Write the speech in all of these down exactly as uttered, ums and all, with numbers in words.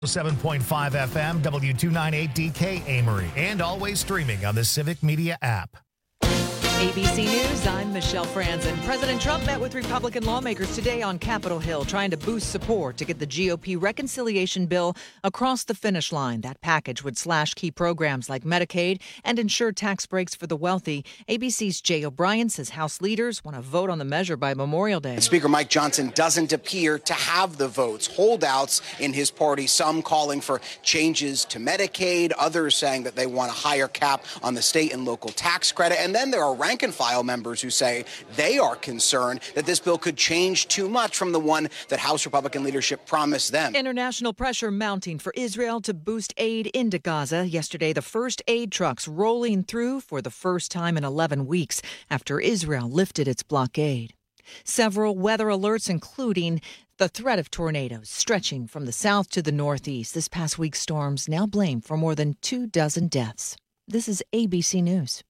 seven point five F M, W two ninety-eight D K Amory, and always streaming on the Civic Media app. A B C News, I'm Michelle Franzen. President Trump met with Republican lawmakers today on Capitol Hill, trying to boost support to get the G O P reconciliation bill across the finish line. That package would slash key programs like Medicaid and ensure tax breaks for the wealthy. A B C's Jay O'Brien says House leaders want to vote on the measure by Memorial Day. Speaker Mike Johnson doesn't appear to have the votes. Holdouts in his party, some calling for changes to Medicaid, others saying that they want a higher cap on the state and local tax credit. And then there are rank and file members who say they are concerned that this bill could change too much from the one that House Republican leadership promised them. International pressure mounting for Israel to boost aid into Gaza. Yesterday, the first aid trucks rolling through for the first time in eleven weeks after Israel lifted its blockade. Several weather alerts, including the threat of tornadoes stretching from the south to the northeast. This past week's storms now blamed for more than two dozen deaths. This is A B C News.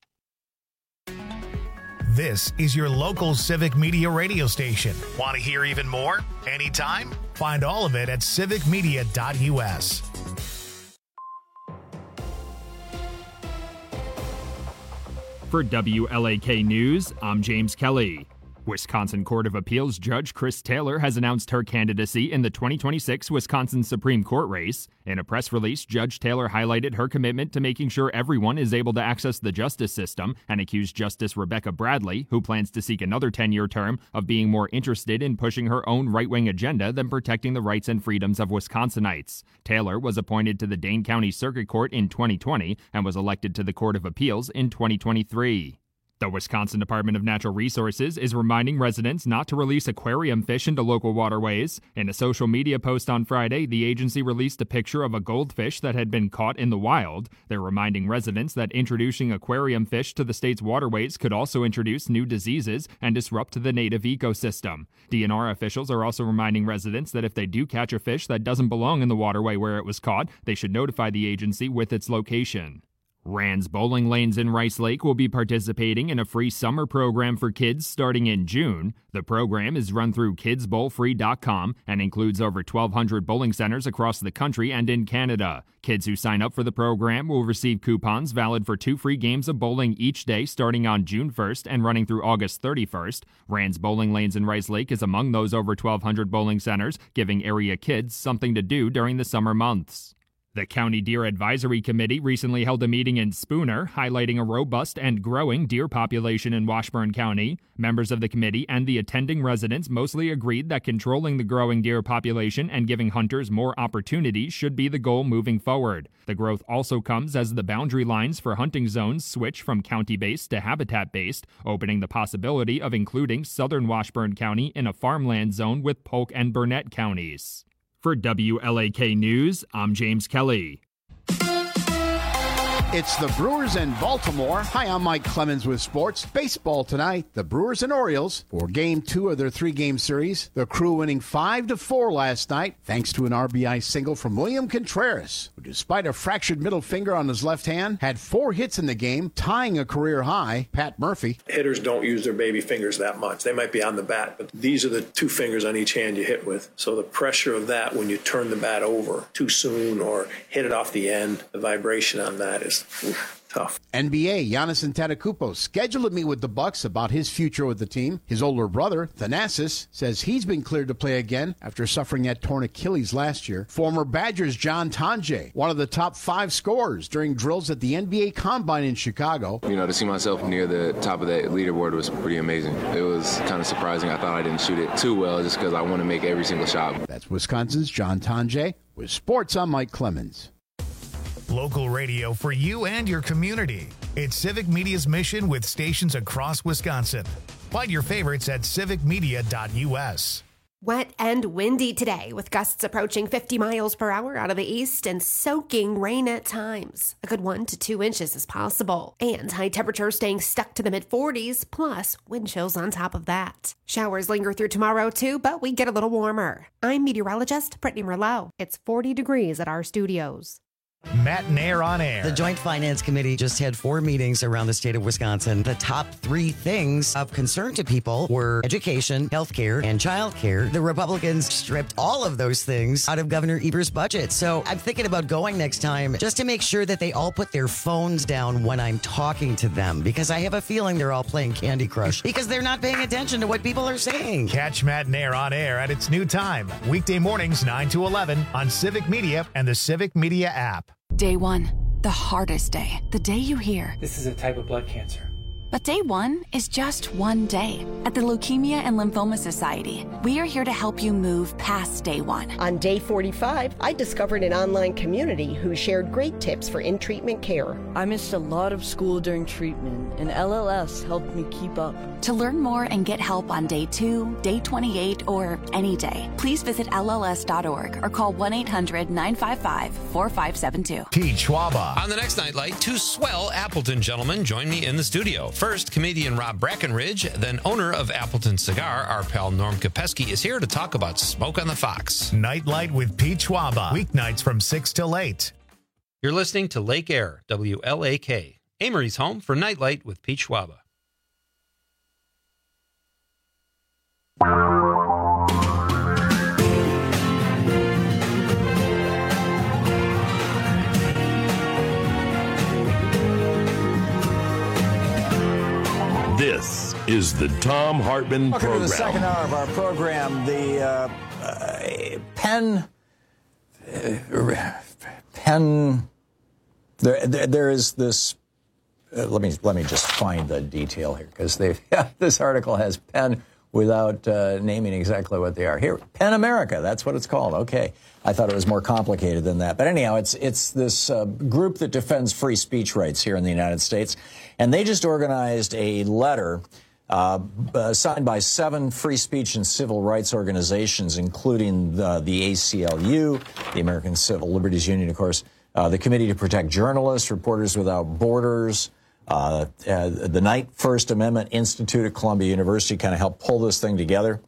This is your local Civic Media radio station. Want to hear even more? Anytime? Find all of it at civic media dot U S. For W L A K News, I'm James Kelly. Wisconsin Court of Appeals Judge Chris Taylor has announced her candidacy in the twenty twenty-six Wisconsin Supreme Court race. In a press release, Judge Taylor highlighted her commitment to making sure everyone is able to access the justice system and accused Justice Rebecca Bradley, who plans to seek another ten-year term, of being more interested in pushing her own right-wing agenda than protecting the rights and freedoms of Wisconsinites. Taylor was appointed to the Dane County Circuit Court in twenty twenty and was elected to the Court of Appeals in twenty twenty-three. The Wisconsin Department of Natural Resources is reminding residents not to release aquarium fish into local waterways. In a social media post on Friday, the agency released a picture of a goldfish that had been caught in the wild. They're reminding residents that introducing aquarium fish to the state's waterways could also introduce new diseases and disrupt the native ecosystem. D N R officials are also reminding residents that if they do catch a fish that doesn't belong in the waterway where it was caught, they should notify the agency with its location. Rand's Bowling Lanes in Rice Lake will be participating in a free summer program for kids starting in June. The program is run through kids bowl free dot com and includes over twelve hundred bowling centers across the country and in Canada. Kids who sign up for the program will receive coupons valid for two free games of bowling each day starting on June first and running through August thirty-first. Rand's Bowling Lanes in Rice Lake is among those over twelve hundred bowling centers, giving area kids something to do during the summer months. The County Deer Advisory Committee recently held a meeting in Spooner, highlighting a robust and growing deer population in Washburn County. Members of the committee and the attending residents mostly agreed that controlling the growing deer population and giving hunters more opportunities should be the goal moving forward. The growth also comes as the boundary lines for hunting zones switch from county-based to habitat-based, opening the possibility of including southern Washburn County in a farmland zone with Polk and Burnett counties. For W L A K News, I'm James Kelly. It's the Brewers and Baltimore. Hi, I'm Mike Clemens with sports. Baseball tonight, the Brewers and Orioles for game two of their three-game series. The Crew winning five to four last night, thanks to an R B I single from William Contreras, who despite a fractured middle finger on his left hand, had four hits in the game, tying a career high. Pat Murphy. Hitters don't use their baby fingers that much. They might be on the bat, but these are the two fingers on each hand you hit with. So the pressure of that when you turn the bat over too soon or hit it off the end, the vibration on that is oof, tough. N B A, Giannis Antetokounmpo scheduled to meet with the Bucks about his future with the team. His older brother, Thanasis, says he's been cleared to play again after suffering that torn Achilles last year. Former Badgers John Tonje, one of the top five scorers during drills at the N B A Combine in Chicago. You know, to see myself near the top of that leaderboard was pretty amazing. It was kind of surprising. I thought I didn't shoot it too well just because I want to make every single shot. That's Wisconsin's John Tonje. With sports, I'm Mike Clemens. Local radio for you and your community. It's Civic Media's mission with stations across Wisconsin. Find your favorites at civic media dot U S. Wet and windy today, with gusts approaching fifty miles per hour out of the east and soaking rain at times. A good one to two inches is possible. And high temperatures staying stuck to the mid forties, plus wind chills on top of that. Showers linger through tomorrow too, but we get a little warmer. I'm meteorologist Brittany Merlot. It's forty degrees at our studios. Matt Nair on air. The Joint Finance Committee just had four meetings around the state of Wisconsin. The top three things of concern to people were education, healthcare, and childcare. The Republicans stripped all of those things out of Governor Evers' budget. So I'm thinking about going next time just to make sure that they all put their phones down when I'm talking to them, because I have a feeling they're all playing Candy Crush because they're not paying attention to what people are saying. Catch Matt Nair on air at its new time, weekday mornings nine to eleven on Civic Media and the Civic Media app. Day one, the hardest day. The day you hear, this is a type of blood cancer. But day one is just one day. At the Leukemia and Lymphoma Society, we are here to help you move past day one. On day forty-five, I discovered an online community who shared great tips for in-treatment care. I missed a lot of school during treatment, and L L S helped me keep up. To learn more and get help on day two, day twenty-eight, or any day, please visit L L S dot org or call one eight hundred nine five five four five seven two. Pete Schwaba. On the next Nightlight, two swell Appleton gentlemen join me in the studio. First, comedian Rob Brackenridge, then owner of Appleton Cigar, our pal Norm Kopesky, is here to talk about Smoke on the Fox. Nightlight with Pete Schwaba. Weeknights from six till eight. You're listening to Lake Air, W L A K. Amory's home for Nightlight with Pete Schwaba. This is the Thom Hartmann Welcome Program. to the second hour of our program. The uh, uh, Penn, uh, Penn, there, there, there is this. Uh, let me let me just find the detail here, because they yeah, this article has Penn without uh, naming exactly what they are. Here, Penn America. That's what it's called. Okay, I thought it was more complicated than that. But anyhow, it's it's this uh, group that defends free speech rights here in the United States, and they just organized a letter uh, uh, signed by seven free speech and civil rights organizations, including the, the A C L U, the American Civil Liberties Union, of course, uh, the Committee to Protect Journalists, Reporters Without Borders. Uh, uh, the Knight First Amendment Institute at Columbia University kind of helped pull this thing together.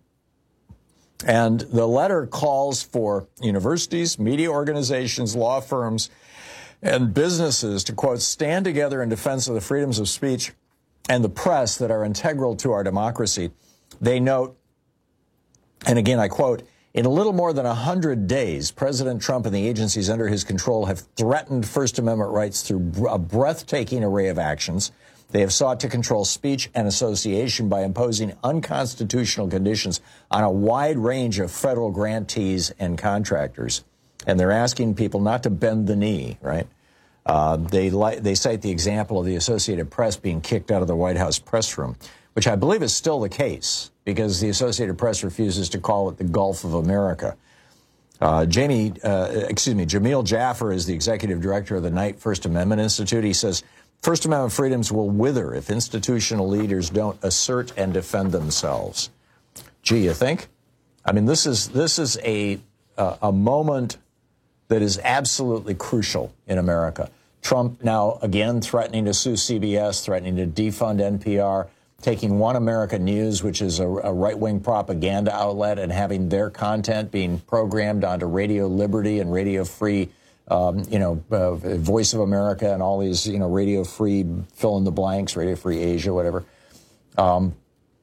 And the letter calls for universities, media organizations, law firms, and businesses to, quote, stand together in defense of the freedoms of speech and the press that are integral to our democracy. They note, and again, I quote, in a little more than one hundred days, President Trump and the agencies under his control have threatened First Amendment rights through a breathtaking array of actions. They have sought to control speech and association by imposing unconstitutional conditions on a wide range of federal grantees and contractors. And they're asking people not to bend the knee, right? Uh, they, li- they cite the example of the Associated Press being kicked out of the White House press room, which I believe is still the case, because the Associated Press refuses to call it the Gulf of America. Uh, Jamie, uh, excuse me, Jamil Jaffer is the executive director of the Knight First Amendment Institute. He says, First Amendment freedoms will wither if institutional leaders don't assert and defend themselves. Gee, you think? I mean, this is this is a uh, a moment that is absolutely crucial in America. Trump now again threatening to sue C B S, threatening to defund N P R, taking One America News, which is a, a right-wing propaganda outlet, and having their content being programmed onto Radio Liberty and Radio Free, um, you know, uh, Voice of America and all these, you know, Radio Free fill in the blanks, Radio Free Asia, whatever. Um,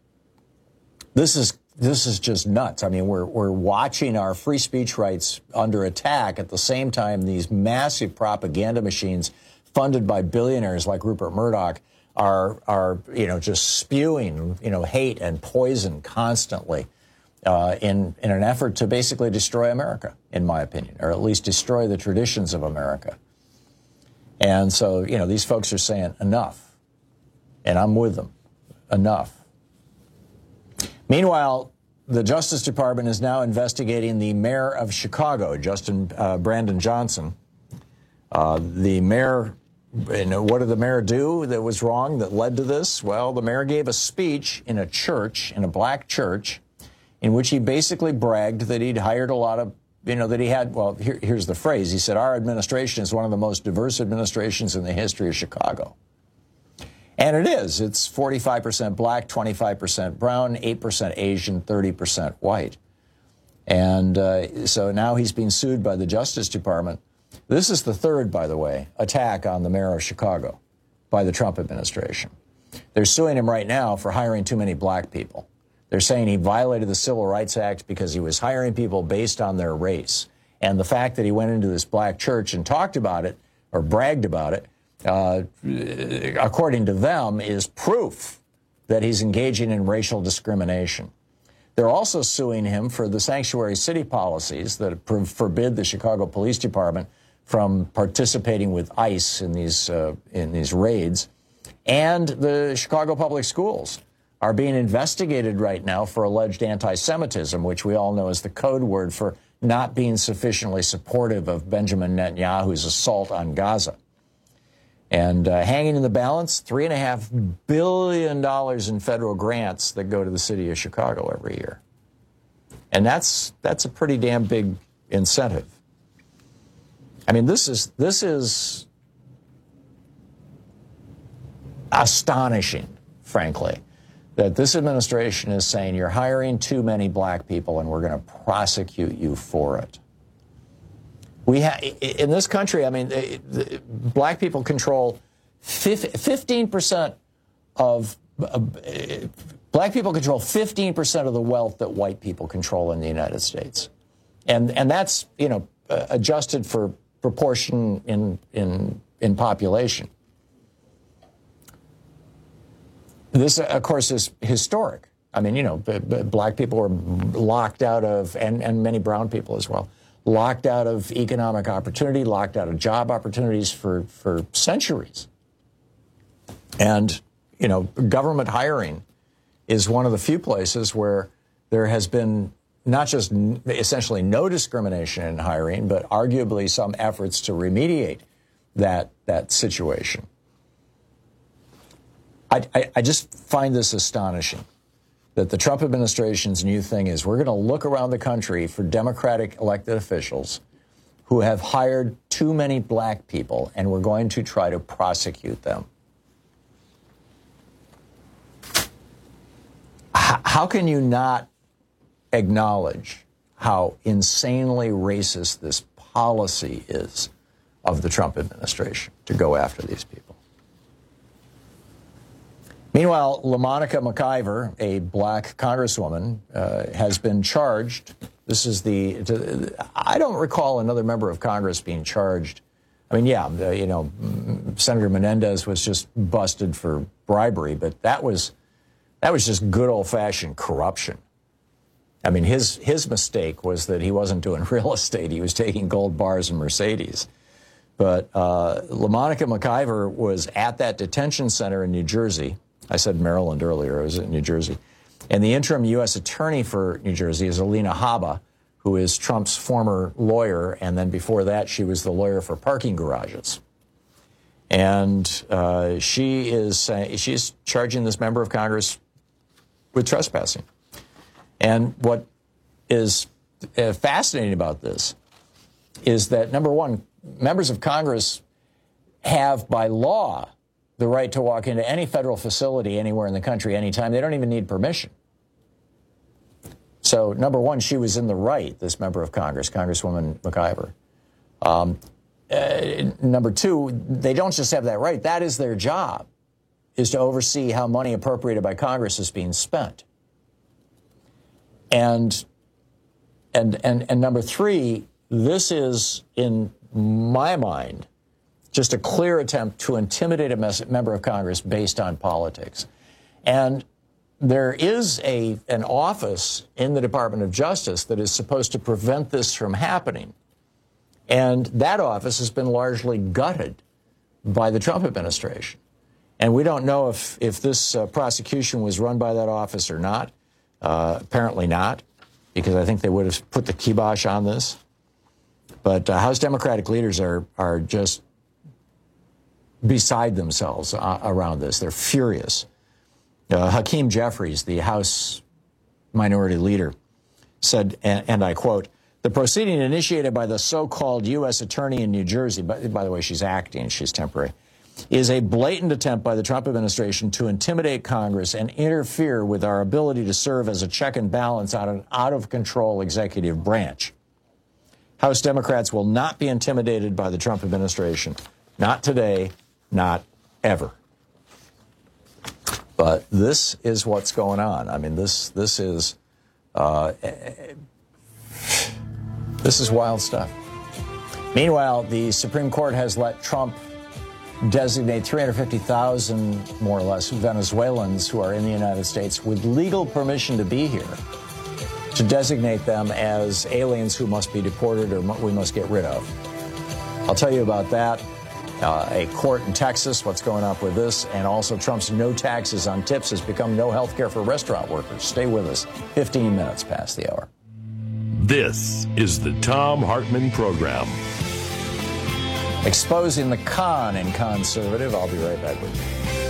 this is this is just nuts. I mean, we're we're watching our free speech rights under attack at the same time these massive propaganda machines funded by billionaires like Rupert Murdoch are, are you know, just spewing, you know, hate and poison constantly uh, in, in an effort to basically destroy America, in my opinion, or at least destroy the traditions of America. And so, you know, these folks are saying enough, and I'm with them, enough. Meanwhile, the Justice Department is now investigating the mayor of Chicago, Justin uh, Brandon Johnson. Uh, the mayor... And what did the mayor do that was wrong that led to this? Well, the mayor gave a speech in a church, in a black church, in which he basically bragged that he'd hired a lot of, you know, that he had, well, here, here's the phrase. He said, our administration is one of the most diverse administrations in the history of Chicago. And it is. It's forty-five percent black, twenty-five percent brown, eight percent Asian, thirty percent white. And uh, so now he's being sued by the Justice Department. This is the third, by the way, attack on the mayor of Chicago by the Trump administration. They're suing him right now for hiring too many black people. They're saying he violated the Civil Rights Act because he was hiring people based on their race. And the fact that he went into this black church and talked about it or bragged about it, uh, according to them, is proof that he's engaging in racial discrimination. They're also suing him for the sanctuary city policies that forbid the Chicago Police Department from participating with ICE in these uh, in these raids. And the Chicago Public Schools are being investigated right now for alleged anti-Semitism, which we all know is the code word for not being sufficiently supportive of Benjamin Netanyahu's assault on Gaza. And uh, hanging in the balance, three and a half billion dollars in federal grants that go to the city of Chicago every year. And that's that's a pretty damn big incentive. I mean, this is this is astonishing, frankly, that this administration is saying you're hiring too many black people and we're going to prosecute you for it. We ha- in this country, I mean, the, the, black people control fifteen percent of uh, black people control fifteen percent of the wealth that white people control in the United States, and and that's you know uh, adjusted for proportion in in in population. This, of course, is historic. I mean, you know, b- b- black people were locked out of, and, and many brown people as well, locked out of economic opportunity, locked out of job opportunities for, for centuries. And, you know, government hiring is one of the few places where there has been not just n- essentially no discrimination in hiring, but arguably some efforts to remediate that, that situation. I, I, I just find this astonishing that the Trump administration's new thing is we're going to look around the country for Democratic elected officials who have hired too many black people, and we're going to try to prosecute them. H- how can you not acknowledge how insanely racist this policy is of the Trump administration to go after these people? Meanwhile, LaMonica McIver, a black congresswoman, uh, has been charged. This is the, to, I don't recall another member of Congress being charged. I mean, yeah, the, you know, Senator Menendez was just busted for bribery, but that was, that was just good old-fashioned corruption. I mean, his, his mistake was that he wasn't doing real estate. He was taking gold bars and Mercedes. But uh, LaMonica McIver was at that detention center in New Jersey. I said Maryland earlier, it was in New Jersey. And the interim U S attorney for New Jersey is Alina Habba, who is Trump's former lawyer, and then before that she was the lawyer for parking garages. And uh, she is uh, she's charging this member of Congress with trespassing. And what is uh, fascinating about this is that, number one, members of Congress have, by law, the right to walk into any federal facility anywhere in the country anytime. They don't even need permission. So, number one, she was in the right, this member of Congress, Congresswoman McIver. Um, uh, number two, they don't just have that right. That is their job, is to oversee how money appropriated by Congress is being spent. And, and, and, and number three, this is, in my mind, just a clear attempt to intimidate a mes- member of Congress based on politics. And there is a an office in the Department of Justice that is supposed to prevent this from happening. And that office has been largely gutted by the Trump administration. And we don't know if, if this uh, prosecution was run by that office or not. Uh, apparently not, because I think they would have put the kibosh on this. But uh, House Democratic leaders are are just beside themselves uh, around this. They're furious. Uh, Hakeem Jeffries, the House Minority Leader, said, and, and I quote, "The proceeding initiated by the so-called U S attorney in New Jersey," by, by the way, she's acting, she's temporary, "is a blatant attempt by the Trump administration to intimidate Congress and interfere with our ability to serve as a check and balance on an out-of-control executive branch. House Democrats will not be intimidated by the Trump administration. Not today, not ever. But this is what's going on. I mean, this this is uh, this is wild stuff. Meanwhile, the Supreme Court has let Trump designate three hundred fifty thousand, more or less, Venezuelans who are in the United States with legal permission to be here, to designate them as aliens who must be deported or we must get rid of. I'll tell you about that. Uh, a court in Texas, what's going on with this, and also Trump's no taxes on tips has become no health care for restaurant workers. Stay with us. fifteen minutes past the hour. This is the Thom Hartmann Program. Exposing the con in conservative. I'll be right back with you.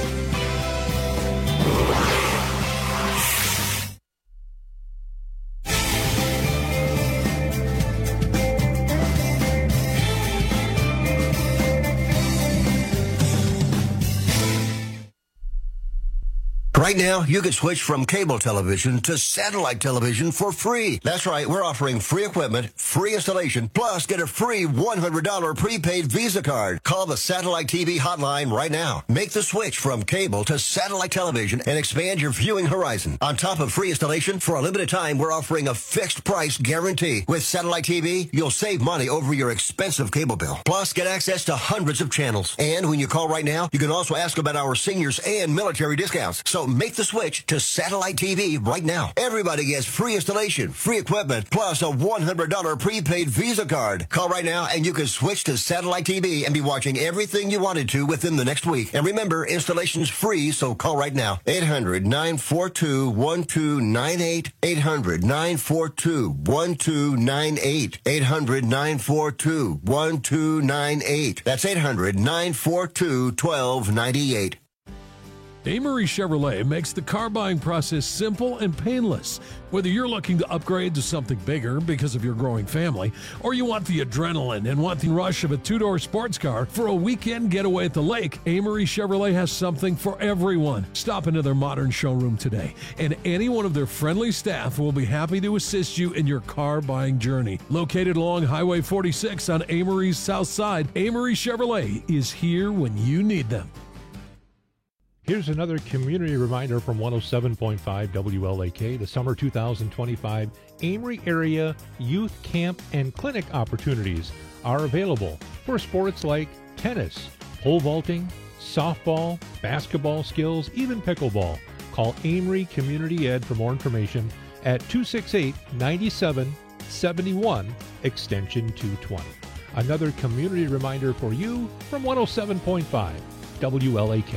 Right now, you can switch from cable television to satellite television for free. That's right, we're offering free equipment, free installation, plus get a free one hundred dollars prepaid Visa card. Call the Satellite T V hotline right now. Make the switch from cable to satellite television and expand your viewing horizon. On top of free installation, for a limited time, we're offering a fixed price guarantee. With Satellite T V, you'll save money over your expensive cable bill. Plus, get access to hundreds of channels. And when you call right now, you can also ask about our seniors and military discounts. So make the switch to Satellite T V right now. Everybody gets free installation, free equipment, plus a one hundred dollars prepaid Visa card. Call right now and you can switch to Satellite T V and be watching everything you wanted to within the next week. And remember, installation's free, so call right now. eight hundred, nine four two, one two nine eight. eight hundred, nine four two, one two nine eight. eight hundred, nine four two, one two nine eight. That's eight hundred, nine four two, one two nine eight. Amory Chevrolet makes the car buying process simple and painless. Whether you're looking to upgrade to something bigger because of your growing family, or you want the adrenaline and want the rush of a two-door sports car for a weekend getaway at the lake, Amory Chevrolet has something for everyone. Stop into their modern showroom today, and any one of their friendly staff will be happy to assist you in your car buying journey. Located along Highway forty-six on Amory's south side, Amory Chevrolet is here when you need them. Here's another community reminder from one oh seven point five W L A K. The summer two thousand twenty-five Amory Area Youth Camp and Clinic opportunities are available for sports like tennis, pole vaulting, softball, basketball skills, even pickleball. Call Amory Community Ed for more information at two six eight, nine seven seven one, extension two twenty. Another community reminder for you from one oh seven point five W L A K.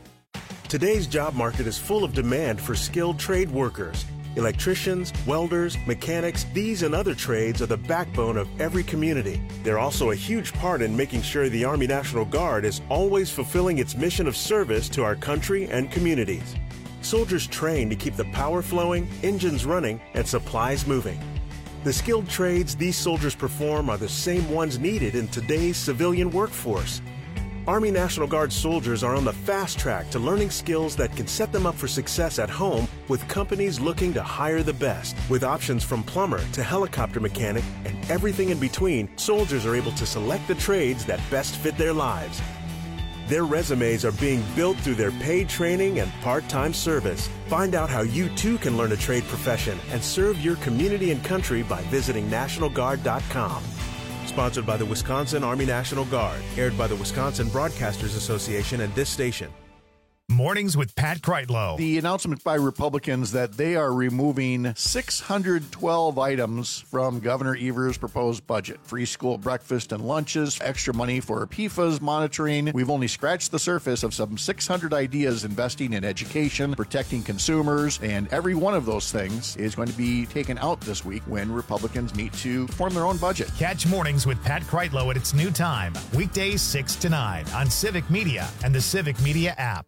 Today's job market is full of demand for skilled trade workers. Electricians, welders, mechanics, these and other trades are the backbone of every community. They're also a huge part in making sure the Army National Guard is always fulfilling its mission of service to our country and communities. Soldiers train to keep the power flowing, engines running, and supplies moving. The skilled trades these soldiers perform are the same ones needed in today's civilian workforce. Army National Guard soldiers are on the fast track to learning skills that can set them up for success at home with companies looking to hire the best. With options from plumber to helicopter mechanic and everything in between, soldiers are able to select the trades that best fit their lives. Their resumes are being built through their paid training and part-time service. Find out how you too can learn a trade profession and serve your community and country by visiting National Guard dot com. Sponsored by the Wisconsin Army National Guard. Aired by the Wisconsin Broadcasters Association and this station. Mornings with Pat Kreitlow. The announcement by Republicans that they are removing six hundred twelve items from Governor Evers' proposed budget. Free school breakfast and lunches, extra money for P FAS monitoring. We've only scratched the surface of some six hundred ideas investing in education, protecting consumers, and every one of those things is going to be taken out this week when Republicans meet to form their own budget. Catch Mornings with Pat Kreitlow at its new time, weekdays six to nine on Civic Media and the Civic Media app.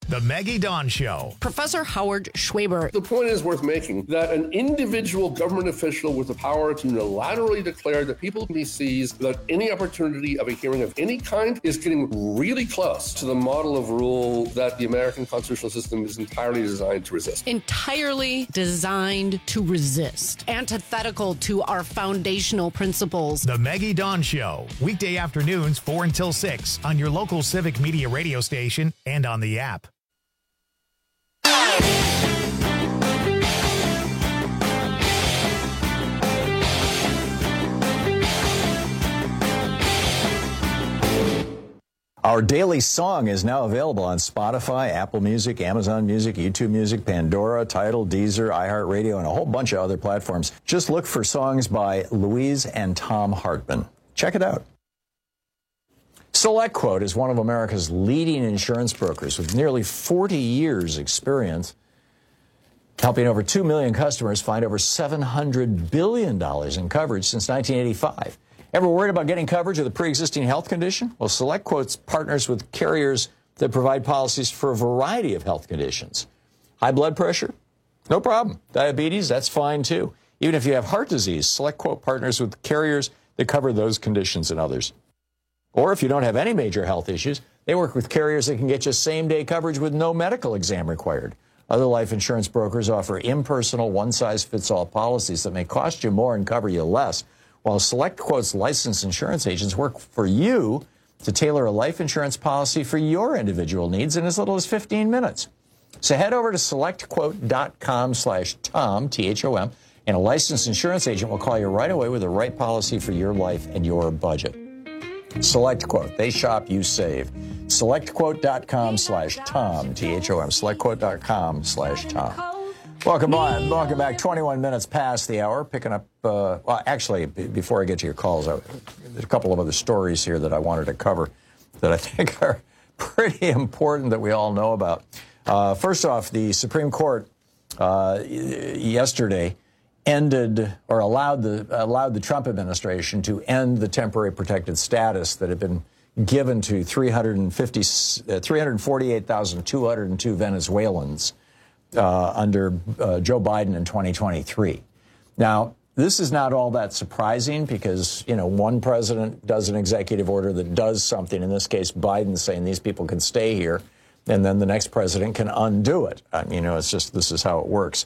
The Maggie Dawn Show. Professor Howard Schwaber. The point is worth making that an individual government official with the power to unilaterally declare that people can be seized without any opportunity of a hearing of any kind is getting really close to the model of rule that the American constitutional system is entirely designed to resist. Entirely designed to resist. Antithetical to our foundational principles. The Maggie Dawn Show. Weekday afternoons, four until six on your local Civic Media radio station and on the app. Our daily song is now available on Spotify, Apple Music, Amazon Music, YouTube Music, Pandora, Tidal, Deezer, iHeartRadio, and a whole bunch of other platforms. Just look for songs by Louise and Tom Hartman. Check it out. SelectQuote is one of America's leading insurance brokers with nearly forty years experience, helping over two million customers find over seven hundred billion dollars in coverage since nineteen eighty-five. Ever worried about getting coverage with a pre-existing health condition? Well, SelectQuote partners with carriers that provide policies for a variety of health conditions. High blood pressure? No problem. Diabetes? That's fine too. Even if you have heart disease, SelectQuote partners with carriers that cover those conditions and others. Or if you don't have any major health issues, they work with carriers that can get you same-day coverage with no medical exam required. Other life insurance brokers offer impersonal, one-size-fits-all policies that may cost you more and cover you less, while SelectQuote's licensed insurance agents work for you to tailor a life insurance policy for your individual needs in as little as fifteen minutes. So head over to SelectQuote.com slash Tom, T H O M, and a licensed insurance agent will call you right away with the right policy for your life and your budget. SelectQuote. They shop, you save. SelectQuote.com slash Tom, T H O M. SelectQuote.com slash Tom. Welcome on. Welcome back. twenty-one minutes past the hour. Picking up, uh, well, actually, b- before I get to your calls, I, there's a couple of other stories here that I wanted to cover that I think are pretty important that we all know about. Uh, first off, the Supreme Court uh, yesterday ended or allowed the allowed the Trump administration to end the temporary protected status that had been given to three hundred forty-eight thousand two hundred two Venezuelans uh, under uh, Joe Biden in twenty twenty-three. Now, this is not all that surprising because, you know, one president does an executive order that does something. In this case, Biden saying these people can stay here, and then the next president can undo it. I mean, you know, it's just this is how it works.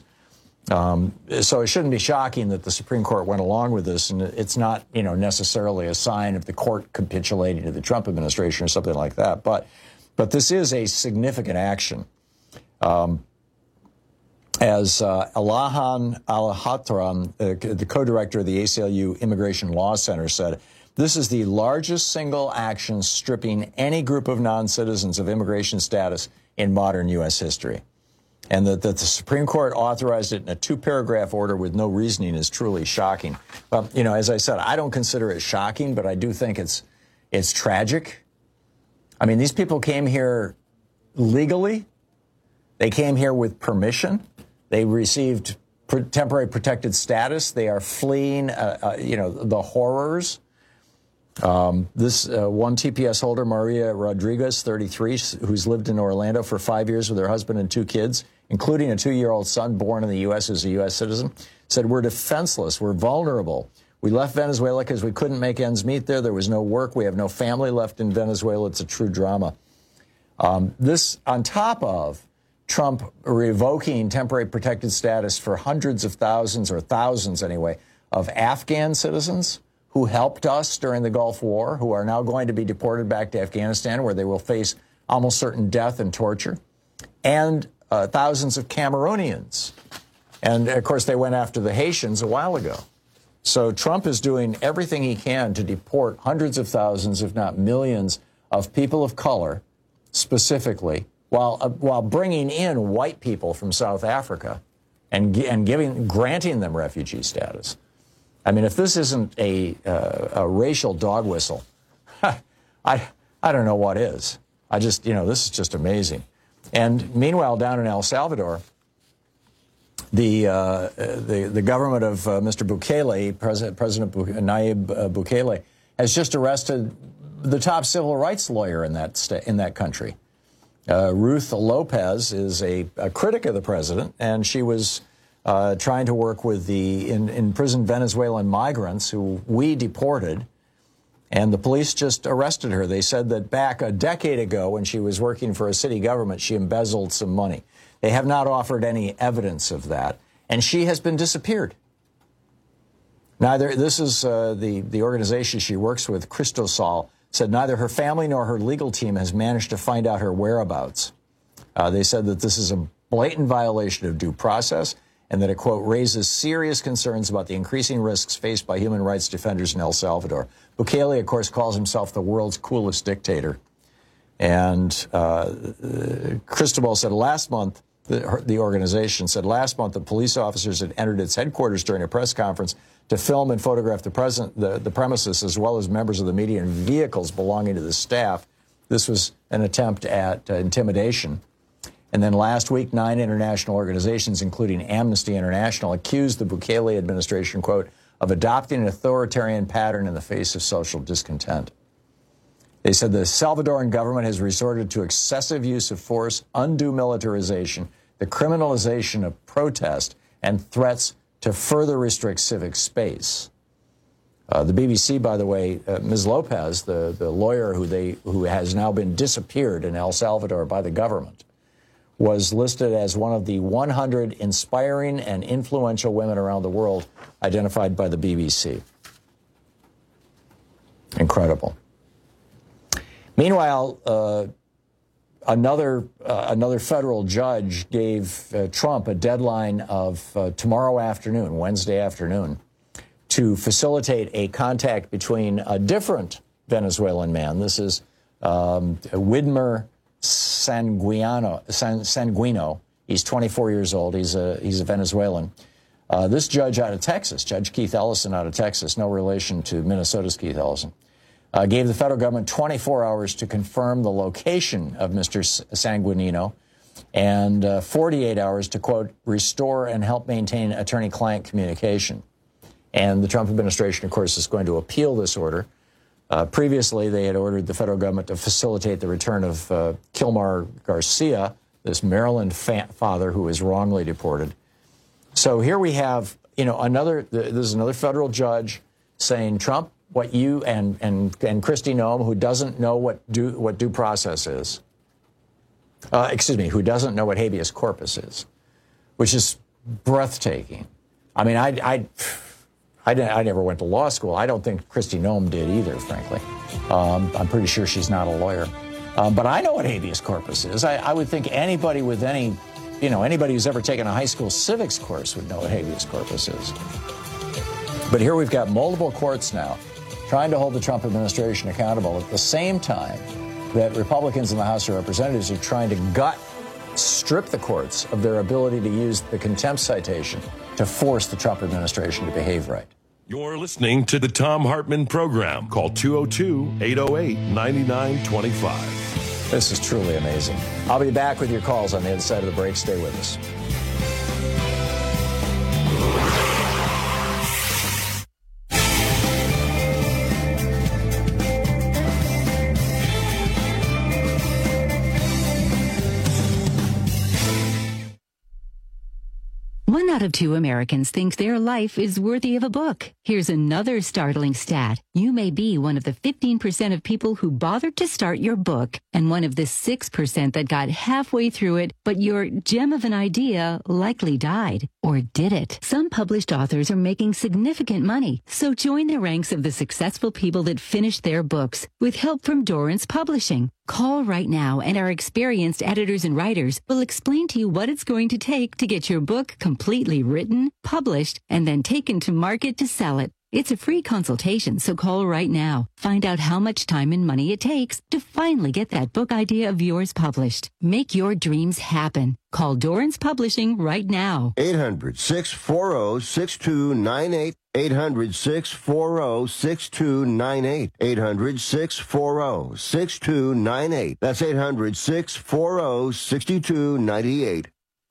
Um, so it shouldn't be shocking that the Supreme Court went along with this, and it's not, you know, necessarily a sign of the court capitulating to the Trump administration or something like that. But, but this is a significant action. Um, as uh, Alahan Al-Hatram, uh, the co-director of the A C L U Immigration Law Center, said, this is the largest single action stripping any group of non-citizens of immigration status in modern U S history. And that, that the Supreme Court authorized it in a two-paragraph order with no reasoning is truly shocking. Well, you know, as I said, I don't consider it shocking, but I do think it's it's tragic. I mean, these people came here legally. They came here with permission. They received pr- temporary protected status. They are fleeing, uh, uh, you know, the horrors. Um, this uh, one T P S holder, Maria Rodriguez, thirty-three, who's lived in Orlando for five years with her husband and two kids, including a two-year-old son born in the U S as a U S citizen, said, we're defenseless. We're vulnerable. We left Venezuela because we couldn't make ends meet there. There was no work. We have no family left in Venezuela. It's a true drama. Um, this on top of Trump revoking temporary protected status for hundreds of thousands, or thousands anyway, of Afghan citizens who helped us during the Gulf War, who are now going to be deported back to Afghanistan, where they will face almost certain death and torture, and uh, thousands of Cameroonians. And, of course, they went after the Haitians a while ago. So Trump is doing everything he can to deport hundreds of thousands, if not millions, of people of color, specifically, while uh, while bringing in white people from South Africa and and giving granting them refugee status. I mean, if this isn't a uh, a racial dog whistle, I I don't know what is. I just, you know, this is just amazing. And meanwhile, down in El Salvador, the uh, the the government of uh, Mister Bukele, President President Nayib uh, Bukele, has just arrested the top civil rights lawyer in that sta- in that country. Uh, Ruth Lopez is a, a critic of the president, and she was uh, trying to work with the in, imprisoned Venezuelan migrants who we deported, and the police just arrested her. They said that back a decade ago when she was working for a city government, she embezzled some money. They have not offered any evidence of that, and she has been disappeared. Neither, this is uh, the, the organization she works with, Cristosal, said neither her family nor her legal team has managed to find out her whereabouts. Uh, they said that this is a blatant violation of due process and that it, quote, raises serious concerns about the increasing risks faced by human rights defenders in El Salvador. Bukele, of course, calls himself the world's coolest dictator. And uh, Cristobal said last month, the, the organization said last month that police officers had entered its headquarters during a press conference to film and photograph the, present, the, the premises as well as members of the media and vehicles belonging to the staff. This was an attempt at uh, intimidation. And then last week, nine international organizations, including Amnesty International, accused the Bukele administration, quote, of adopting an authoritarian pattern in the face of social discontent. They said the Salvadoran government has resorted to excessive use of force, undue militarization, the criminalization of protest, and threats to further restrict civic space. Uh, the B B C, by the way, uh, Miz Lopez, the, the lawyer who, they, who has now been disappeared in El Salvador by the government, was listed as one of the one hundred inspiring and influential women around the world identified by the B B C. Incredible. Meanwhile, uh, another uh, another federal judge gave uh, Trump a deadline of uh, tomorrow afternoon, Wednesday afternoon, to facilitate a contact between a different Venezuelan man. This is um, Widmer Sanguino, San, Sanguino. He's twenty-four years old. He's a he's a Venezuelan. Uh, this judge out of Texas, Judge Keith Ellison out of Texas, no relation to Minnesota's Keith Ellison, uh, gave the federal government twenty-four hours to confirm the location of Mister Sanguinino and uh, forty-eight hours to, quote, restore and help maintain attorney-client communication. And the Trump administration, of course, is going to appeal this order. Uh, previously, they had ordered the federal government to facilitate the return of uh, Kilmar Garcia, this Maryland fa- father who was wrongly deported. So here we have, you know, another, this is another federal judge saying, Trump, what you and and and Kristi Noem, who doesn't know what due what due process is, uh, excuse me, who doesn't know what habeas corpus is, which is breathtaking. I mean, I I I, I never went to law school. I don't think Kristi Noem did either, frankly. Um, I'm pretty sure she's not a lawyer, um, but I know what habeas corpus is. I, I would think anybody with any, you know, anybody who's ever taken a high school civics course would know what habeas corpus is. But here we've got multiple courts now trying to hold the Trump administration accountable at the same time that Republicans in the House of Representatives are trying to gut, strip the courts of their ability to use the contempt citation to force the Trump administration to behave right. You're listening to the Thom Hartmann Program. Call two oh two, eight oh eight, nine nine two five. This is truly amazing. I'll be back with your calls on the other side of the break. Stay with us. One out of two Americans think their life is worthy of a book. Here's another startling stat. You may be one of the fifteen percent of people who bothered to start your book and one of the six percent that got halfway through it, but your gem of an idea likely died. Or did it? Some published authors are making significant money, so join the ranks of the successful people that finished their books with help from Dorrance Publishing. Call right now and our experienced editors and writers will explain to you what it's going to take to get your book completely written, published, and then taken to market to sell it. It's a free consultation, so call right now. Find out how much time and money it takes to finally get that book idea of yours published. Make your dreams happen. Call Dorrance Publishing right now. eight hundred, six four zero, six two nine eight. eight hundred, six four zero, six two nine eight. eight hundred, six four zero, six two nine eight. That's eight hundred, six four zero, six two nine eight.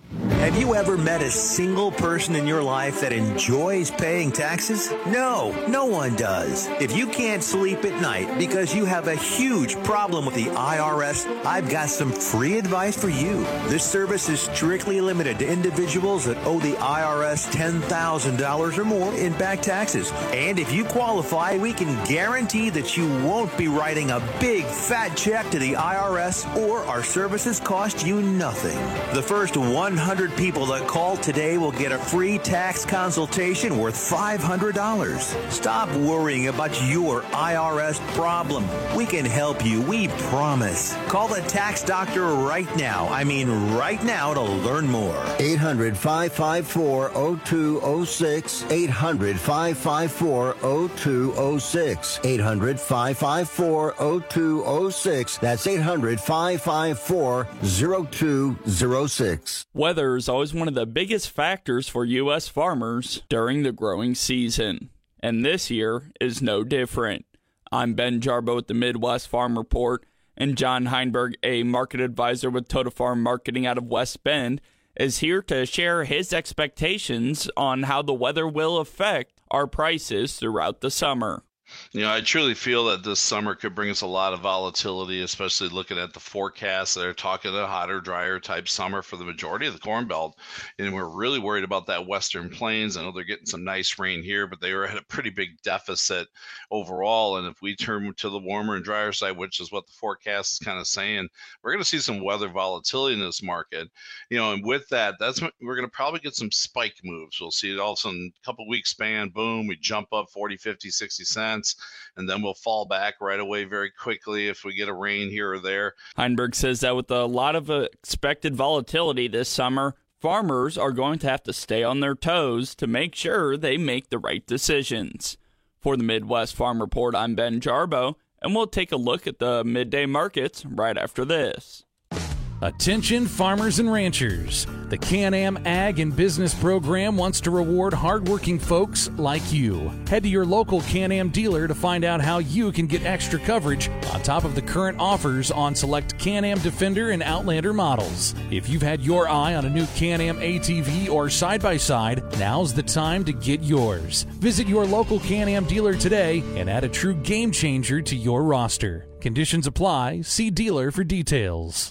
Have you ever met a single person in your life that enjoys paying taxes? No, no one does. If you can't sleep at night because you have a huge problem with the I R S, I've got some free advice for you. This service is strictly limited to individuals that owe the I R S ten thousand dollars or more in back taxes. And if you qualify, we can guarantee that you won't be writing a big fat check to the I R S, or our services cost you nothing. The first one hundred people that call today will get a free tax consultation worth five hundred dollars. Stop worrying about your I R S problem. We can help you, we promise. Call the tax doctor right now. I mean right now to learn more. eight hundred, five five four, oh two oh six. eight hundred, five five four, oh two oh six. eight hundred, five five four, oh two oh six. That's eight hundred, five five four, oh two oh six. Weather is always one of the biggest factors for U S farmers during the growing season, and this year is no different. I'm Ben Jarbo with the Midwest Farm Report, and John Heinberg, a market advisor with Total Farm Marketing out of West Bend, is here to share his expectations on how the weather will affect our prices throughout the summer. You know, I truly feel that this summer could bring us a lot of volatility, especially looking at the forecasts that are talking a hotter, drier type summer for the majority of the Corn Belt. And we're really worried about that Western Plains. I know they're getting some nice rain here, but they were at a pretty big deficit overall. And if we turn to the warmer and drier side, which is what the forecast is kind of saying, we're going to see some weather volatility in this market. You know, and with that, that's what we're going to probably get some spike moves. We'll see it all of a sudden, a couple weeks span, boom, we jump up forty, fifty, sixty cents. And then we'll fall back right away very quickly if we get a rain here or there. Heinberg says that with a lot of uh, expected volatility this summer, farmers are going to have to stay on their toes to make sure they make the right decisions. For the Midwest Farm Report, I'm Ben Jarbo, and we'll take a look at the midday markets right after this. Attention farmers and ranchers. The Can-Am Ag and Business Program wants to reward hardworking folks like you. Head to your local Can-Am dealer to find out how you can get extra coverage on top of the current offers on select Can-Am Defender and Outlander models. If you've had your eye on a new Can-Am A T V or side-by-side, now's the time to get yours. Visit your local Can-Am dealer today and add a true game changer to your roster. Conditions apply. See dealer for details.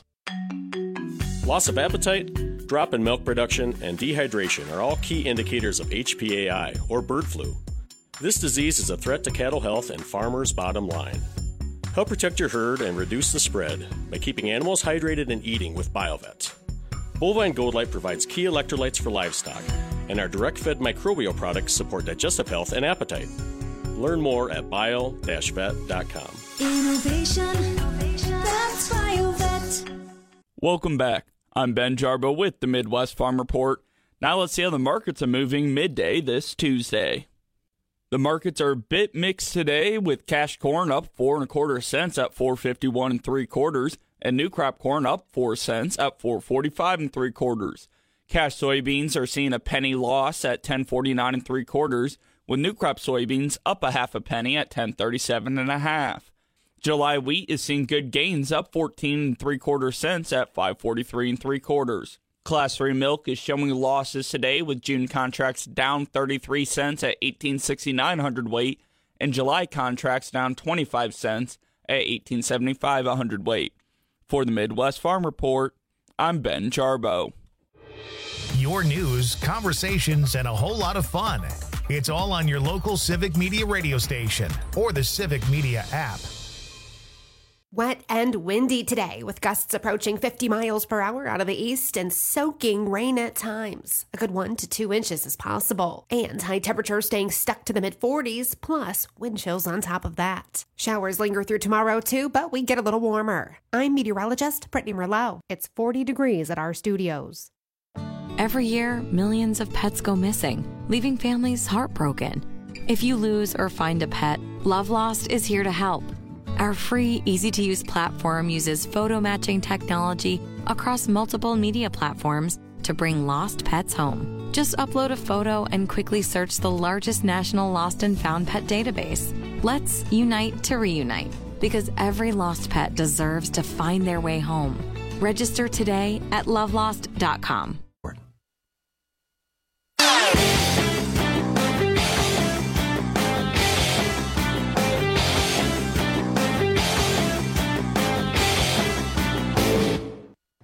Loss of appetite, drop in milk production, and dehydration are all key indicators of H P A I, or bird flu. This disease is a threat to cattle health and farmers' bottom line. Help protect your herd and reduce the spread by keeping animals hydrated and eating with BioVet. Bovine Gold Light provides key electrolytes for livestock, and our direct-fed microbial products support digestive health and appetite. Learn more at bio dash vet dot com. Innovation, that's BioVet. Welcome back. I'm Ben Jarbo with the Midwest Farm Report. Now let's see how the markets are moving midday this Tuesday. The markets are a bit mixed today, with cash corn up four and a quarter cents at four fifty-one and three quarters, and new crop corn up four cents at four forty-five and three quarters. Cash soybeans are seeing a penny loss at ten forty-nine and three quarters, with new crop soybeans up a half a penny at ten thirty-seven and a half. July wheat is seeing good gains, up fourteen and three quarter cents at five forty-three and three quarters. Class three milk is showing losses today, with June contracts down thirty-three cents at eighteen sixty-nine hundredweight, and July contracts down twenty-five cents at eighteen seventy-five a hundredweight. For the Midwest Farm Report, I'm Ben Jarbo. Your news, conversations, and a whole lot of fun. It's all on your local Civic Media radio station or the Civic Media app. Wet and windy today, with gusts approaching fifty miles per hour out of the east and soaking rain at times. A good one to two inches is possible. And high temperatures staying stuck to the mid forties, plus wind chills on top of that. Showers linger through tomorrow too, but we get a little warmer. I'm meteorologist Brittany Merlot. It's forty degrees at our studios. Every year, millions of pets go missing, leaving families heartbroken. If you lose or find a pet, Love Lost is here to help. Our free, easy-to-use platform uses photo matching technology across multiple media platforms to bring lost pets home. Just upload a photo and quickly search the largest national lost and found pet database. Let's unite to reunite, because every lost pet deserves to find their way home. Register today at love lost dot com.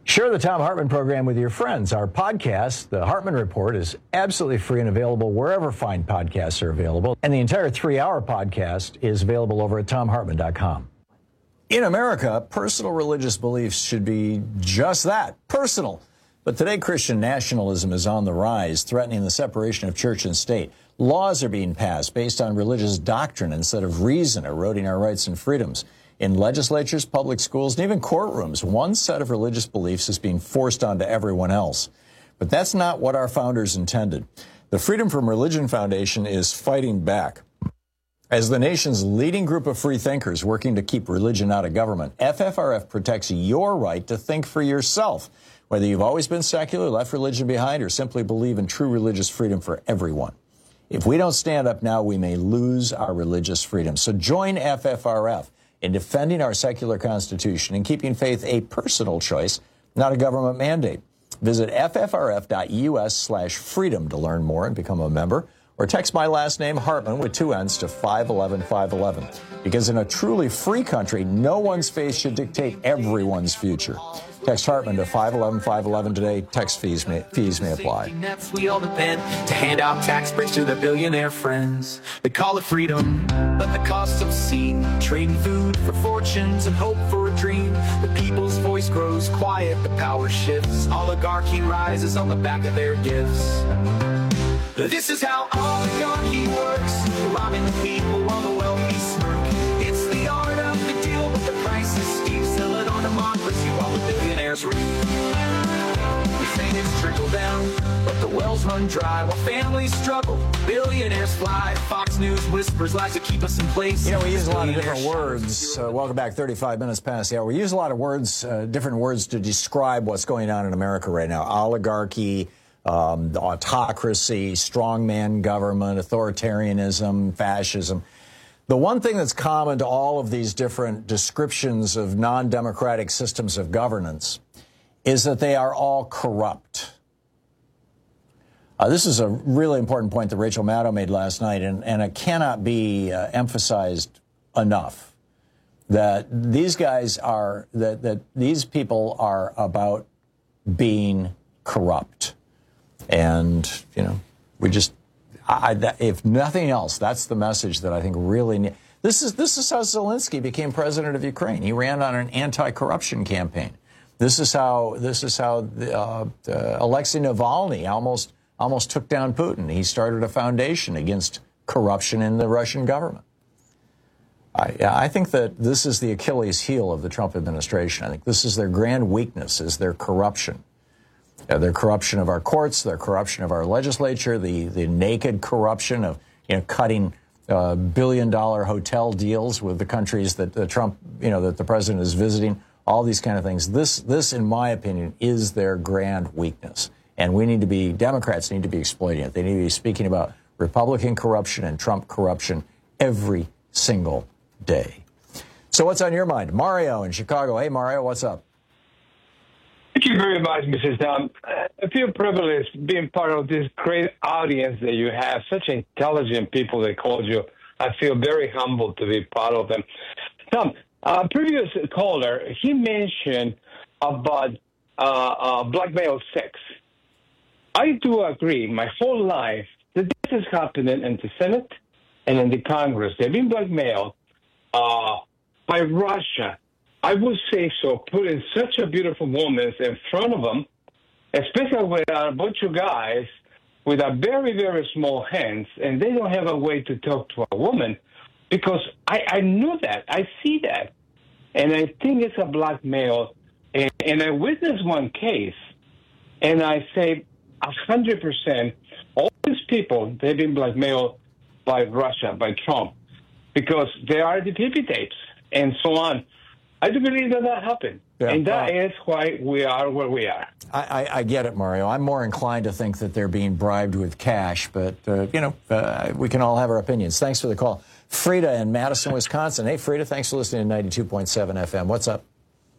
Share the Thom Hartmann program with your friends. Our podcast, The Hartmann Report, is absolutely free and available wherever fine podcasts are available. And the entire three-hour podcast is available over at thom hartmann dot com. In America, personal religious beliefs should be just that, personal. But today, Christian nationalism is on the rise, threatening the separation of church and state. Laws are being passed based on religious doctrine instead of reason, eroding our rights and freedoms. In legislatures, public schools, and even courtrooms, one set of religious beliefs is being forced onto everyone else. But that's not what our founders intended. The Freedom from Religion Foundation is fighting back. As the nation's leading group of free thinkers working to keep religion out of government, F F R F protects your right to think for yourself, whether you've always been secular, left religion behind, or simply believe in true religious freedom for everyone. If we don't stand up now, we may lose our religious freedom. So join F F R F in defending our secular constitution and keeping faith a personal choice, not a government mandate. Visit F F R F dot U S slash freedom to learn more and become a member, or text my last name, Hartmann, with two N's to five one one five one one. Because in a truly free country, no one's faith should dictate everyone's future. Text Hartmann to five one one five one one today. Text fees may, fees may apply. We all depend to hand out tax breaks to their billionaire friends. They call it freedom, but the cost obscene. Trading food for fortunes and hope for a dream. The people's voice grows quiet, the power shifts. Oligarchy rises on the back of their gifts. This is how oligarchy works. Robbing the people while the wealthy smirk. It's the art of the deal, but the price is steep. Sell it on democracy while the billionaires reap. We say it's trickle down, but the wells run dry while families struggle. Billionaires fly. Fox News whispers lies to keep us in place. You know, we use a lot of different words. Uh, welcome back, thirty-five minutes past the hour. We use a lot of words, uh, different words to describe what's going on in America right now. Oligarchy, um, autocracy, strongman government, authoritarianism, fascism. The one thing that's common to all of these different descriptions of non-democratic systems of governance is that they are all corrupt. Uh, this is a really important point that Rachel Maddow made last night, and, and it cannot be uh, emphasized enough that these guys are, that, that these people are about being corrupt. And, you know, we just, I, that, if nothing else, that's the message that I think really need. This is, this is how Zelensky became president of Ukraine. He ran on an anti-corruption campaign. This is how, this is how uh, uh, Alexei Navalny almost, almost took down Putin. He started a foundation against corruption in the Russian government. I, I think that this is the Achilles heel of the Trump administration. I think this is their grand weakness, is their corruption. Uh, their corruption of our courts, their corruption of our legislature, the, the naked corruption of, you know, cutting uh, billion-dollar hotel deals with the countries that uh, Trump, you know, that the president is visiting, all these kind of things. This, this, in my opinion, is their grand weakness. And we need to be, Democrats need to be exploiting it. They need to be speaking about Republican corruption and Trump corruption every single day. So what's on your mind? Mario in Chicago. Hey, Mario, what's up? Thank you very much, Missus Tom. I feel privileged being part of this great audience that you have, such intelligent people that called you. I feel very humbled to be part of them. Tom, a previous caller, he mentioned about uh, uh, blackmail sex. I do agree my whole life that this is happening in the Senate and in the Congress. They've been blackmailed uh, by Russia. I would say so, putting such a beautiful woman in front of them, especially with a bunch of guys with a very, very small hands, and they don't have a way to talk to a woman, because I, I knew that. I see that. And I think it's a blackmail. And, and I witnessed one case, and I say one hundred percent, all these people, they've been blackmailed by Russia, by Trump, because there are the P P tapes and so on. I do believe that that happened. Yeah, and that uh, is why we are where we are. I, I, I get it, Mario. I'm more inclined to think that they're being bribed with cash, but, uh, you know, uh, we can all have our opinions. Thanks for the call. Frida in Madison, Wisconsin. Hey, Frida, thanks for listening to ninety-two point seven F M. What's up?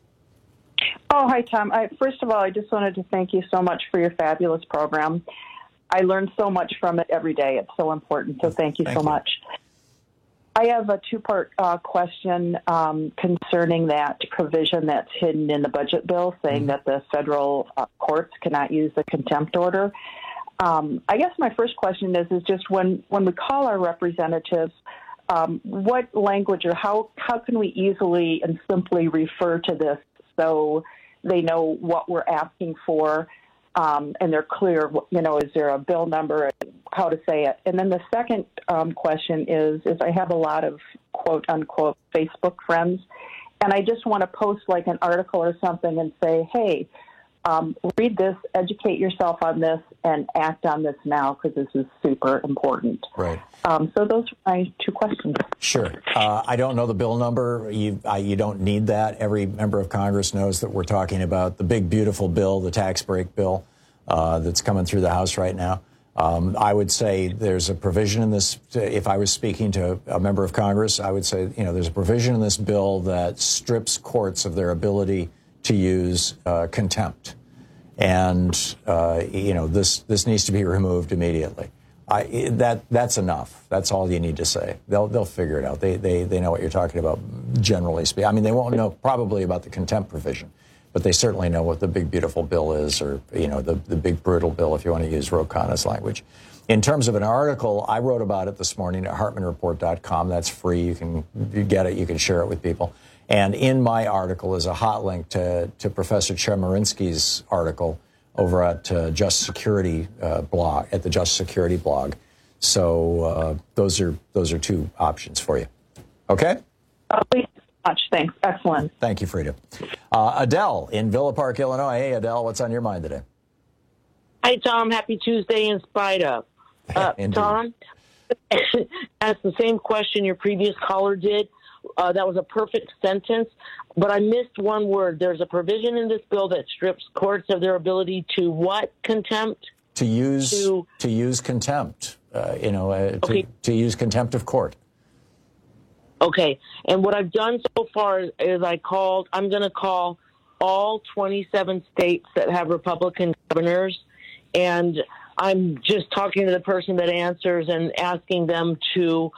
Oh, hi, Tom. I, first of all, I just wanted to thank you so much for your fabulous program. I learn so much from it every day. It's so important, so thank you thank so you. much. I I have a two-part uh, question um, concerning that provision that's hidden in the budget bill, saying mm-hmm. that the federal uh, courts cannot use the contempt order. Um, I guess my first question is, is just when, when we call our representatives, um, what language or how, how can we easily and simply refer to this so they know what we're asking for um, and they're clear, you know, is there a bill number, how to say it? And then the second um, question is, is I have a lot of quote unquote Facebook friends, and I just want to post like an article or something and say, hey, um, read this, educate yourself on this, and act on this now because this is super important. Right. Um, so those are my two questions. Sure. Uh, I don't know the bill number. You, I, you don't need that. Every member of Congress knows that we're talking about the big, beautiful bill, the tax break bill uh, that's coming through the House right now. Um, I would say there's a provision in this. If I was speaking to a member of Congress, I would say, you know, there's a provision in this bill that strips courts of their ability to use uh, contempt. And, uh, you know, this this needs to be removed immediately. I, that that's enough. That's all you need to say. They'll they'll figure it out. They they they know what you're talking about, generally speaking. I mean, they won't know probably about the contempt provision, but they certainly know what the big beautiful bill is, or you know, the the big brutal bill, if you want to use Ro Khanna's language. In terms of an article, I wrote about it this morning at Hartman Report dot com. That's free. You can you get it. You can share it with people. And in my article is a hot link to to Professor Chemerinsky's article over at uh, Just Security uh, blog, at the Just Security blog. So uh, those are those are two options for you. Okay? Oh, thank you so much. Thanks. Excellent. Thank you, Frida. Uh, Adele in Villa Park, Illinois. Hey, Adele, what's on your mind today? Hi, Tom. Happy Tuesday in spite of. Uh, Tom, asked the same question your previous caller did. Uh, that was a perfect sentence, but I missed one word. There's a provision in this bill that strips courts of their ability to what? Contempt? To use to, to use contempt. Uh, you know, uh, to, okay. to use contempt of court. Okay. And what I've done so far is, is I called. I'm going to call all twenty-seven states that have Republican governors, and I'm just talking to the person that answers and asking them to.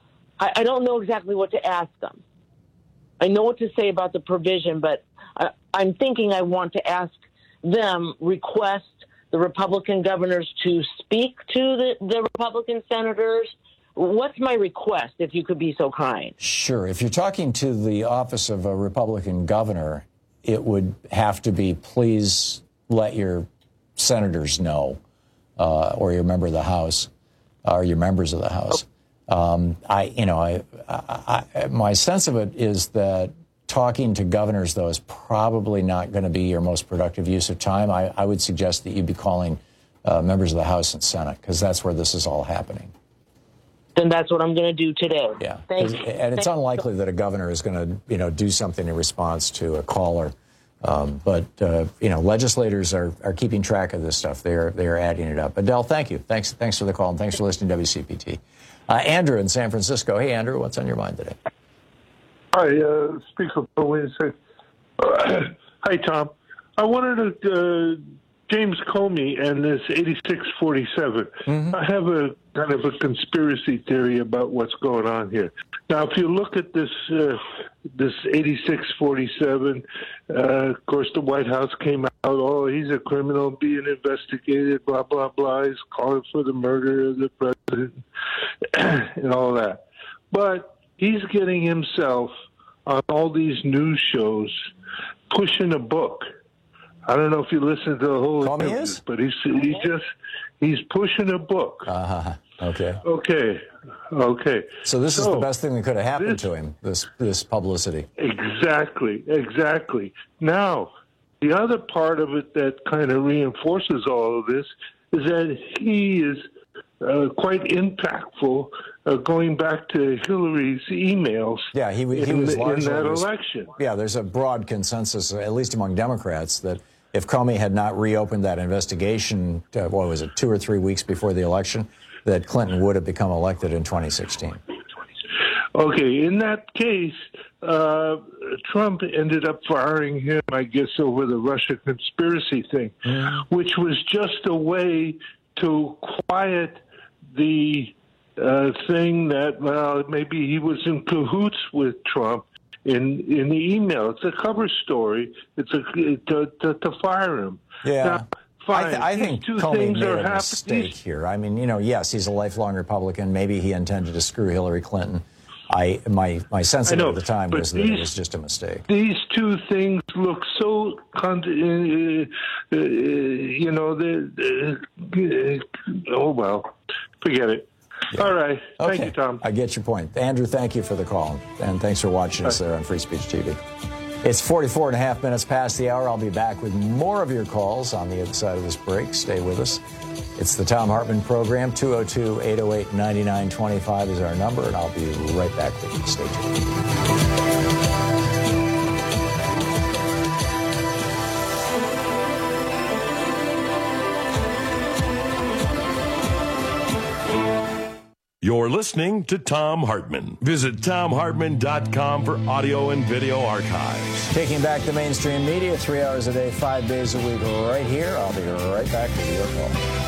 I don't know exactly what to ask them. I know what to say about the provision, but I, I'm thinking I want to ask them, request the Republican governors to speak to the, the Republican senators. What's my request, if you could be so kind? Sure. If you're talking to the office of a Republican governor, it would have to be, please let your senators know, uh, or your member of the House, or your members of the House. Okay. Um, I, you know, I, I, I, my sense of it is that talking to governors, though, is probably not going to be your most productive use of time. I, I would suggest that you be calling uh, members of the House and Senate, because that's where this is all happening. Then that's what I'm going to do today. Yeah, Thank you. And it's Thank unlikely you. that a governor is going to, you know, do something in response to a caller. Um, but uh, you know, legislators are, are keeping track of this stuff. They are they are adding it up. Adele, thank you. Thanks thanks for the call, and thanks for listening to W C P T. Uh, Andrew in San Francisco. Hey, Andrew, what's on your mind today? Hi, uh, Speaker Wednesday. Uh, hi, Tom. I wanted to, uh, James Comey and this eighty-six forty-seven. Mm-hmm. I have a kind of a conspiracy theory about what's going on here. Now, if you look at this uh, this eighty-six forty-seven, uh, of course, the White House came out, oh, he's a criminal being investigated, blah, blah, blah. He's calling for the murder of the president and all that. But he's getting himself on all these news shows pushing a book. I don't know if you listen to the whole interview, but he's he just he's pushing a book. Uh-huh. Okay. Okay. Okay. So this so, is the best thing that could have happened this, to him. This this publicity. Exactly. Exactly. Now, the other part of it that kind of reinforces all of this is that he is uh, quite impactful. Uh, going back to Hillary's emails, yeah, he, he in, was the, largely, in that was, election. Yeah, there's a broad consensus, at least among Democrats, that if Comey had not reopened that investigation, uh, what was it, two or three weeks before the election, that Clinton would have become elected in twenty sixteen. Okay, in that case, uh, Trump ended up firing him, I guess, over the Russia conspiracy thing, mm. which was just a way to quiet the uh, saying that, well, maybe he was in cahoots with Trump in in the email. It's a cover story. It's a to, to, to fire him. Yeah. Now, fine. I, th- I think two Comey things made are a happening. mistake here. I mean, you know, yes, he's a lifelong Republican. Maybe he intended to screw Hillary Clinton. I my my sense of it at the time was that these, it was just a mistake. These two things look so, con- uh, uh, you know, the uh, oh well, forget it. Yeah. All right, okay. Thank you, Tom. I get your point, Andrew. Thank you for the call, and thanks for watching us there on Free Speech T V. It's forty-four and a half minutes past the hour. I'll be back with more of your calls on the other side of this break. Stay with us. It's the Thom Hartmann Program. two oh two, eight oh eight, nine nine two five is our number, and I'll be right back with you. Stay tuned. You're listening to Thom Hartmann. Visit Thom Hartmann dot com for audio and video archives. Taking back the mainstream media three hours a day, five days a week, right here. I'll be right back with your call.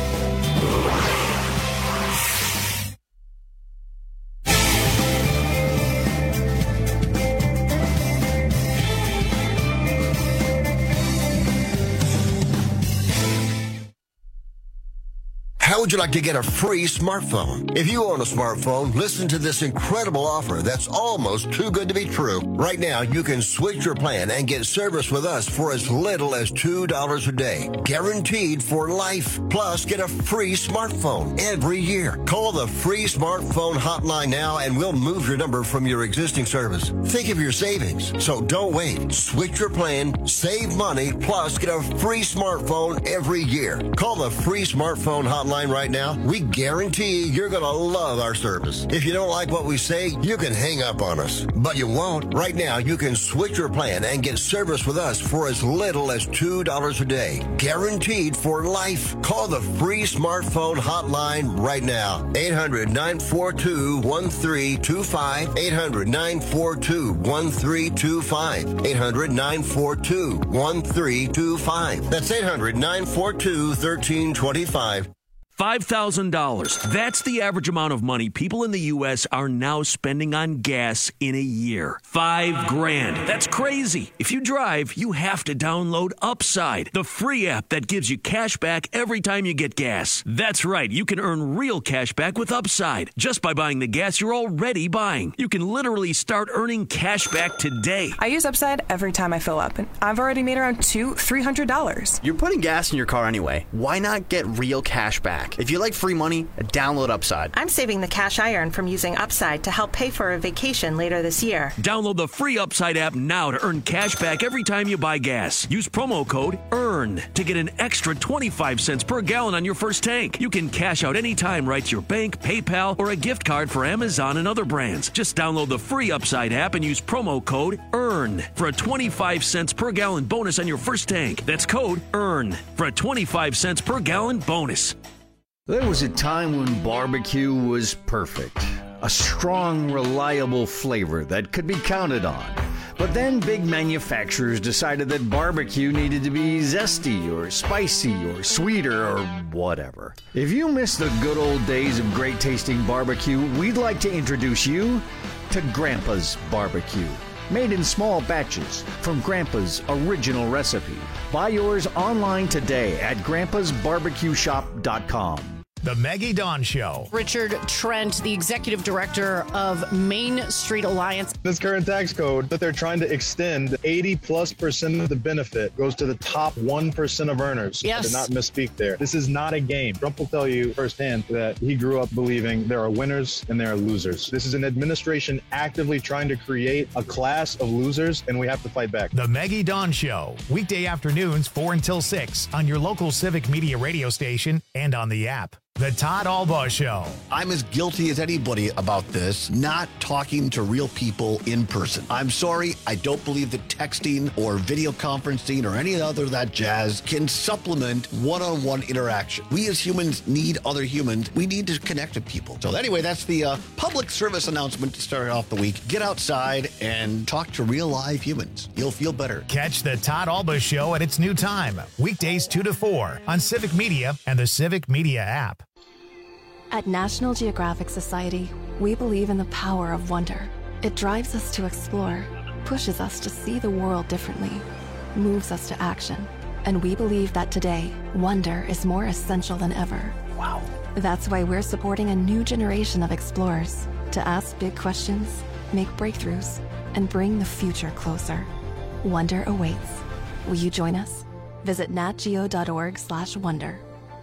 How would you like to get a free smartphone? If you own a smartphone, listen to this incredible offer that's almost too good to be true. Right now, you can switch your plan and get service with us for as little as two dollars a day. Guaranteed for life. Plus, get a free smartphone every year. Call the free smartphone hotline now and we'll move your number from your existing service. Think of your savings. So don't wait. Switch your plan, save money, plus get a free smartphone every year. Call the free smartphone hotline right now. We guarantee you're going to love our service. If you don't like what we say, you can hang up on us. But you won't. Right now, you can switch your plan and get service with us for as little as two dollars a day. Guaranteed for life. Call the free smartphone hotline right now. eight hundred, nine four two, one three two five. eight hundred, nine four two, one three two five. eight hundred, nine four two, one three two five. That's eight hundred, nine four two, one three two five. five thousand dollars. That's the average amount of money people in the U S are now spending on gas in a year. Five grand. That's crazy. If you drive, you have to download Upside, the free app that gives you cash back every time you get gas. That's right. You can earn real cash back with Upside just by buying the gas you're already buying. You can literally start earning cash back today. I use Upside every time I fill up, and I've already made around two, three hundred dollars. You're putting gas in your car anyway. Why not get real cash back? If you like free money, download Upside. I'm saving the cash I earn from using Upside to help pay for a vacation later this year. Download the free Upside app now to earn cash back every time you buy gas. Use promo code EARN to get an extra twenty-five cents per gallon on your first tank. You can cash out anytime right to your bank, PayPal, or a gift card for Amazon and other brands. Just download the free Upside app and use promo code EARN for a twenty-five cents per gallon bonus on your first tank. That's code EARN for a twenty-five cents per gallon bonus. There was a time when barbecue was perfect. A strong, reliable flavor that could be counted on. But then big manufacturers decided that barbecue needed to be zesty or spicy or sweeter or whatever. If you miss the good old days of great tasting barbecue, we'd like to introduce you to Grandpa's Barbecue. Made in small batches from Grandpa's original recipe. Buy yours online today at grandpas barbecue shop dot com. The Maggie Dawn Show. Richard Trent, the executive director of Main Street Alliance. This current tax code that they're trying to extend, eighty plus percent of the benefit goes to the top one percent of earners. Yes. I did not misspeak there. This is not a game. Trump will tell you firsthand that he grew up believing there are winners and there are losers. This is an administration actively trying to create a class of losers, and we have to fight back. The Maggie Dawn Show. Weekday afternoons, four until six on your local Civic Media radio station and on the app. The Todd Albaugh Show. I'm as guilty as anybody about this, not talking to real people in person. I'm sorry, I don't believe that texting or video conferencing or any other of that jazz can supplement one-on-one interaction. We as humans need other humans. We need to connect with people. So anyway, that's the uh, public service announcement to start off the week. Get outside and talk to real live humans. You'll feel better. Catch the Todd Albaugh Show at its new time, weekdays two to four on Civic Media and the Civic Media app. At National Geographic Society, we believe in the power of wonder. It drives us to explore, pushes us to see the world differently, moves us to action. And we believe that today, wonder is more essential than ever. Wow. That's why we're supporting a new generation of explorers to ask big questions, make breakthroughs, and bring the future closer. Wonder awaits. Will you join us? Visit natgeo.org slash wonder.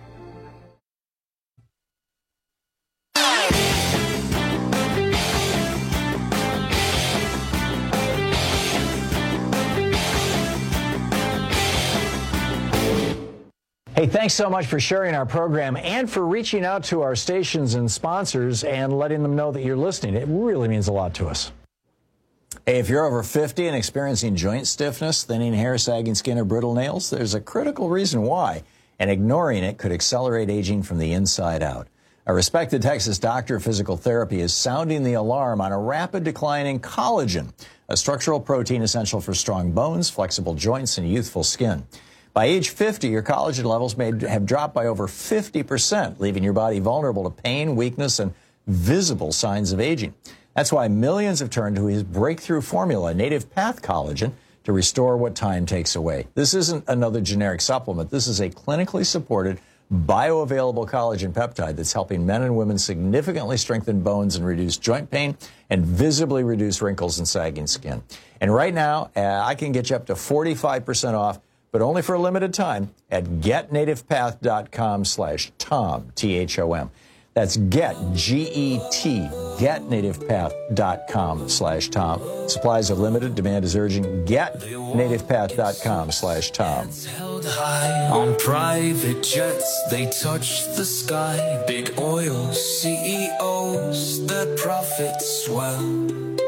Hey, thanks so much for sharing our program and for reaching out to our stations and sponsors and letting them know that you're listening. It really means a lot to us. Hey, if you're over fifty and experiencing joint stiffness, thinning hair, sagging skin, or brittle nails, there's a critical reason why, and ignoring it could accelerate aging from the inside out. A respected Texas doctor of physical therapy is sounding the alarm on a rapid decline in collagen, a structural protein essential for strong bones, flexible joints, and youthful skin. By age fifty, your collagen levels may have dropped by over fifty percent, leaving your body vulnerable to pain, weakness, and visible signs of aging. That's why millions have turned to his breakthrough formula, Native Path Collagen, to restore what time takes away. This isn't another generic supplement. This is a clinically supported, bioavailable collagen peptide that's helping men and women significantly strengthen bones and reduce joint pain and visibly reduce wrinkles and sagging skin. And right now, uh, I can get you up to forty-five percent off, but only for a limited time at getnativepath.com slash Tom, T H O M. That's get, G E T, getnativepath.com slash Tom. Supplies are limited. Demand is urgent. Getnativepath.com slash Tom. Held high on private jets, they touch the sky. Big oil C E Os, their profits swell.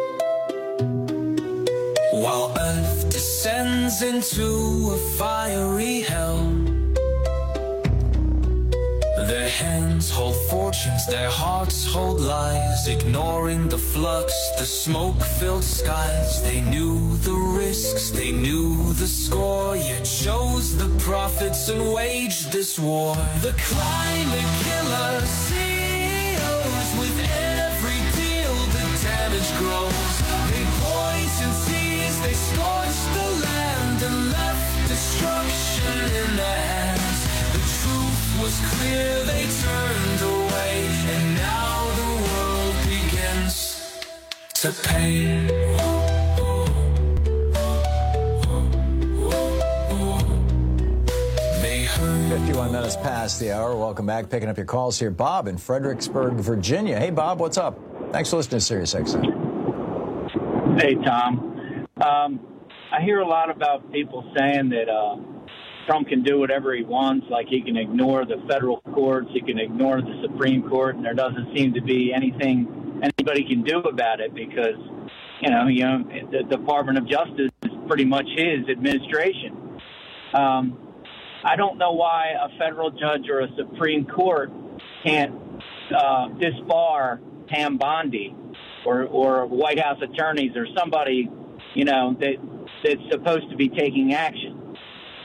While Earth descends into a fiery hell, their hands hold fortunes, their hearts hold lies, ignoring the flux, the smoke-filled skies. They knew the risks, they knew the score, yet chose the profits and waged this war. The climate killer C E Os, with every deal the damage grows. They poison seas, they scorched the land and left destruction in their hands. The truth was clear, they turned away, and now the world begins to pay. fifty-one minutes past the hour. Welcome back. Picking up your calls here. Bob in Fredericksburg, Virginia. Hey, Bob, what's up? Thanks for listening to Sirius X M. Hey, Tom. Um, I hear a lot about people saying that uh, Trump can do whatever he wants, like he can ignore the federal courts, he can ignore the Supreme Court, and there doesn't seem to be anything anybody can do about it because, you know, you know, the Department of Justice is pretty much his administration. Um, I don't know why a federal judge or a Supreme Court can't uh, disbar Pam Bondi or, or White House attorneys or somebody, you know, that that's supposed to be taking action.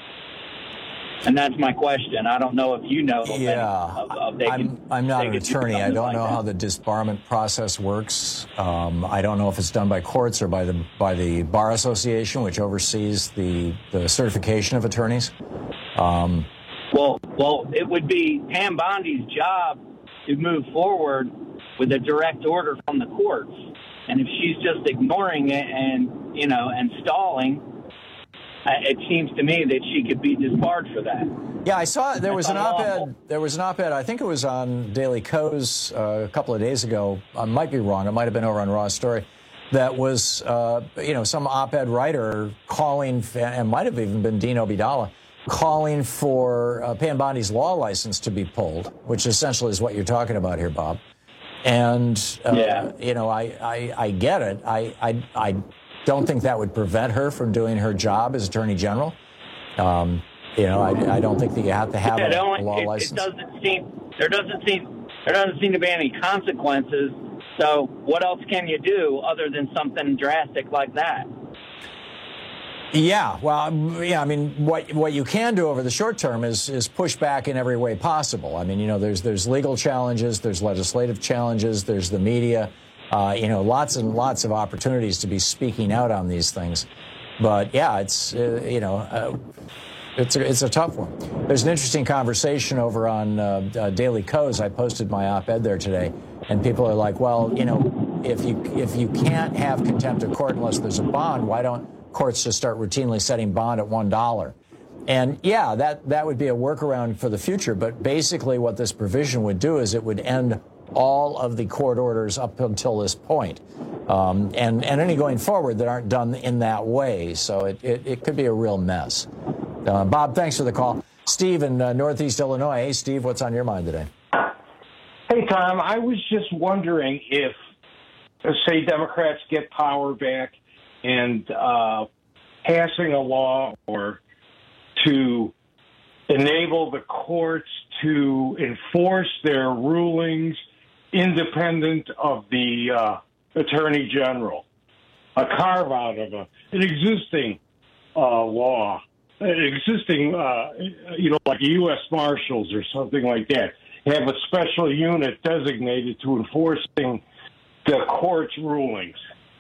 And that's my question. I don't know if you know. Yeah, of, of they I'm, can, I'm not they an can do attorney. I something don't like know that. how the disbarment process works. Um, I don't know if it's done by courts or by the by the Bar Association, which oversees the, the certification of attorneys. Um, well, well, it would be Pam Bondi's job to move forward with a direct order from the courts. And if she's just ignoring it and, you know, and stalling, it seems to me that she could be disbarred for that. Yeah, I saw there was an op-ed. There was an op-ed. I think it was on Daily Kos uh, a couple of days ago. I might be wrong. It might have been over on Raw's Story. That was, uh, you know, some op-ed writer calling, and might have even been Dean Obeidallah, calling for uh, Pam Bondi's law license to be pulled, which essentially is what you're talking about here, Bob. And uh, yeah. you know, I, I I get it. I I I don't think that would prevent her from doing her job as Attorney General. Um, you know, I, I don't think that you have to have yeah, a, only, a law it, license. It doesn't seem there doesn't seem there doesn't seem to be any consequences. So what else can you do other than something drastic like that? Yeah, well, yeah. I mean, what what you can do over the short term is is push back in every way possible. I mean, you know, there's there's legal challenges, there's legislative challenges, there's the media. Uh, you know, lots and lots of opportunities to be speaking out on these things. But yeah, it's uh, you know, uh, it's a, it's a tough one. There's an interesting conversation over on uh, uh, Daily Kos. I posted my op-ed there today, and people are like, well, you know, if you if you can't have contempt of court unless there's a bond, why don't courts just start routinely setting bond at one dollar? And yeah, that that would be a workaround for the future. But basically, what this provision would do is it would end all of the court orders up until this point, um, and and any going forward that aren't done in that way. So it it, it could be a real mess. Uh, Bob, thanks for the call. Steve in uh, Northeast Illinois. Hey, Steve, what's on your mind today? Hey, Tom, I was just wondering if, uh, say, Democrats get power back and uh, passing a law or to enable the courts to enforce their rulings independent of the uh, Attorney General, a carve-out of a, an existing uh, law, an existing, uh, you know, like U S Marshals or something like that, have a special unit designated to enforcing the court's rulings.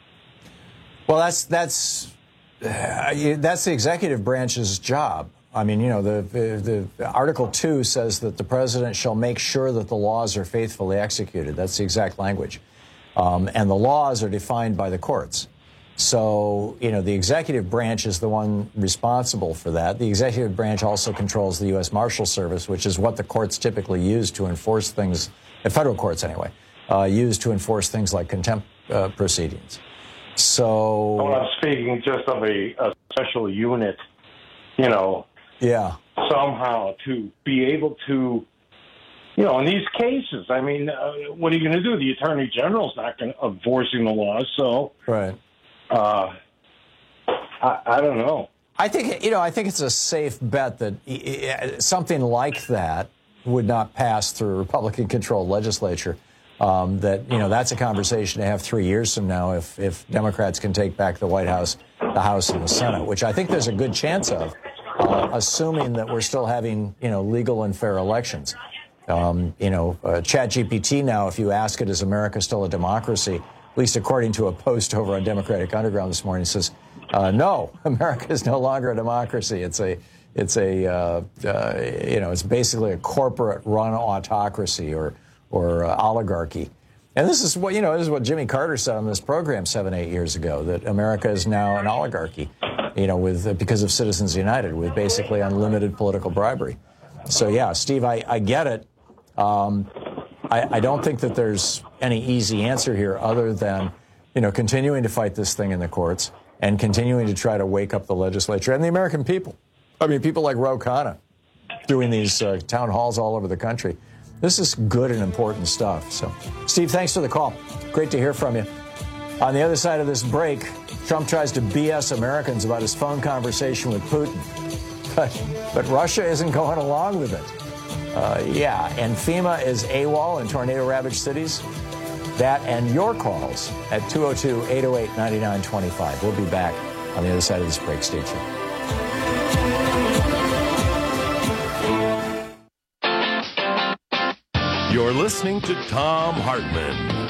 Well, that's that's uh, that's the executive branch's job. I mean, you know, the, the, the Article two says that the president shall make sure that the laws are faithfully executed. That's the exact language. Um, and the laws are defined by the courts. So, you know, the executive branch is the one responsible for that. The executive branch also controls the U S Marshal Service, which is what the courts typically use to enforce things, the federal courts anyway, uh, use to enforce things like contempt uh, proceedings. So... Well, I'm speaking just of a, a special unit, you know, yeah, somehow to be able to, you know, in these cases, I mean, uh, what are you going to do? The Attorney General's not going to enforcing the laws, so... Right. Uh, I, I don't know. I think, you know, I think it's a safe bet that something like that would not pass through a Republican-controlled legislature. Um, that, you know, that's a conversation to have three years from now if, if Democrats can take back the White House, the House, and the Senate, which I think there's a good chance of, uh, assuming that we're still having, you know, legal and fair elections. Um, you know, uh, ChatGPT now, if you ask it, is America still a democracy? At least according to a post over on Democratic Underground this morning, says, uh, no, America is no longer a democracy. It's a, it's a, uh, uh, you know, it's basically a corporate-run autocracy or, or uh, oligarchy. And this is what, you know, this is what Jimmy Carter said on this program seven, eight years ago, that America is now an oligarchy, you know, with, uh, because of Citizens United, with basically unlimited political bribery. So, yeah, Steve, I, I get it. Um, I, I don't think that there's any easy answer here other than, you know, continuing to fight this thing in the courts and continuing to try to wake up the legislature and the American people. I mean, people like Ro Khanna doing these uh, town halls all over the country. This is good and important stuff. So, Steve, thanks for the call. Great to hear from you. On the other side of this break, Trump tries to B S Americans about his phone conversation with Putin. But, but Russia isn't going along with it. Uh, yeah, and FEMA is AWOL in tornado-ravaged cities. That and your calls at two oh two, eight oh eight, nine nine two five. We'll be back on the other side of this break. Stay tuned. You're listening to Thom Hartmann.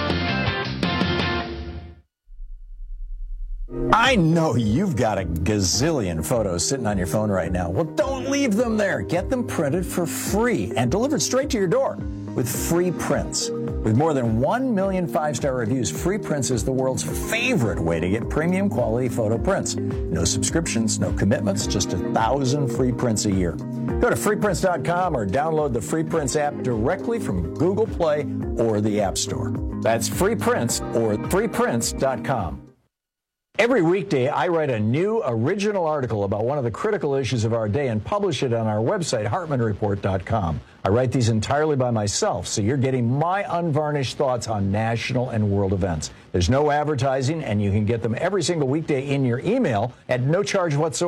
I know you've got a gazillion photos sitting on your phone right now. Well, don't leave them there. Get them printed for free and delivered straight to your door with Free Prints. With more than one million five-star reviews, Free Prints is the world's favorite way to get premium quality photo prints. No subscriptions, no commitments, just a thousand free prints a year. Go to free prints dot com or download the Free Prints app directly from Google Play or the App Store. That's Free Prints or free prints dot com. Every weekday, I write a new original article about one of the critical issues of our day and publish it on our website, hartmann report dot com. I write these entirely by myself, so you're getting my unvarnished thoughts on national and world events. There's no advertising, and you can get them every single weekday in your email at no charge whatsoever.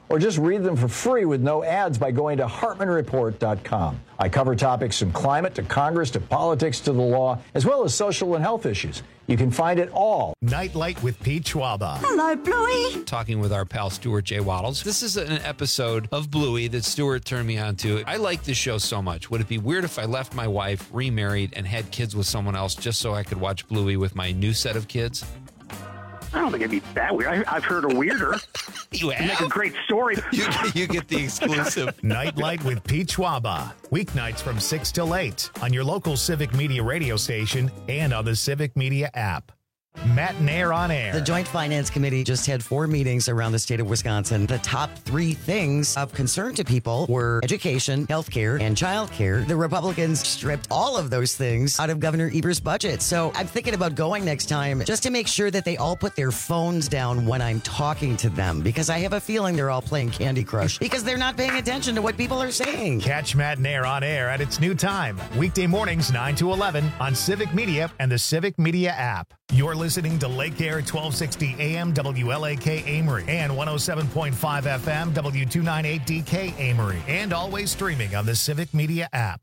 or just read them for free with no ads by going to Hartman Report dot com. I cover topics from climate to Congress to politics to the law, as well as social and health issues. You can find it all. Nightlight with Pete Schwaba. Hello, Bluey. Talking with our pal Stuart J. Waddles. This is an episode of Bluey that Stuart turned me on to. I like this show so much. Would it be weird if I left my wife, remarried, and had kids with someone else just so I could watch Bluey with my new set of kids? I don't think it'd be that weird. I, I've heard a weirder. You have? Make a great story. You, you get the exclusive. Nightlight with Pete Schwaba. Weeknights from six till eight on your local Civic Media radio station and on the Civic Media app. Matt Nair on air. The Joint Finance Committee just had four meetings around the state of Wisconsin. The top three things of concern to people were education, healthcare, and childcare. The Republicans stripped all of those things out of Governor Evers' budget. So I'm thinking about going next time just to make sure that they all put their phones down when I'm talking to them, because I have a feeling they're all playing Candy Crush because they're not paying attention to what people are saying. Catch Matt Nair on air at its new time, weekday mornings nine to eleven on Civic Media and the Civic Media app. You're listening to Lake Air twelve sixty A M W L A K Amory and one oh seven point five F M W two ninety-eight D K Amory, and always streaming on the Civic Media app.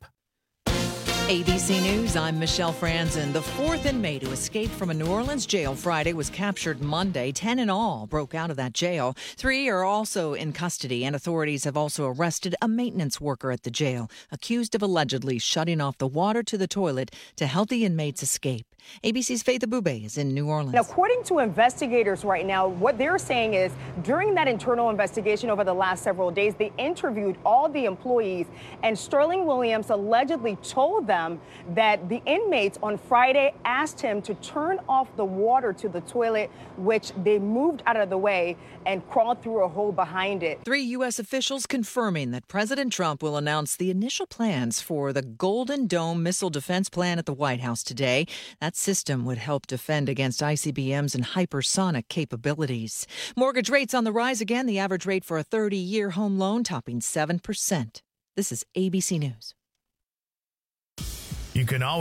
A B C News, I'm Michelle Franzen. The fourth inmate who escaped from a New Orleans jail Friday was captured Monday. Ten in all broke out of that jail. Three are also in custody, and authorities have also arrested a maintenance worker at the jail, accused of allegedly shutting off the water to the toilet to help the inmates escape. A B C's Faith Abube is in New Orleans. Now, according to investigators right now, what they're saying is during that internal investigation over the last several days, they interviewed all the employees, and Sterling Williams allegedly told them that the inmates on Friday asked him to turn off the water to the toilet, which they moved out of the way and crawled through a hole behind it. Three U S officials confirming that President Trump will announce the initial plans for the Golden Dome missile defense plan at the White House today. That system would help defend against I C B Ms and hypersonic capabilities. Mortgage rates on the rise again. The average rate for a thirty-year home loan topping seven percent. This is A B C News. You can always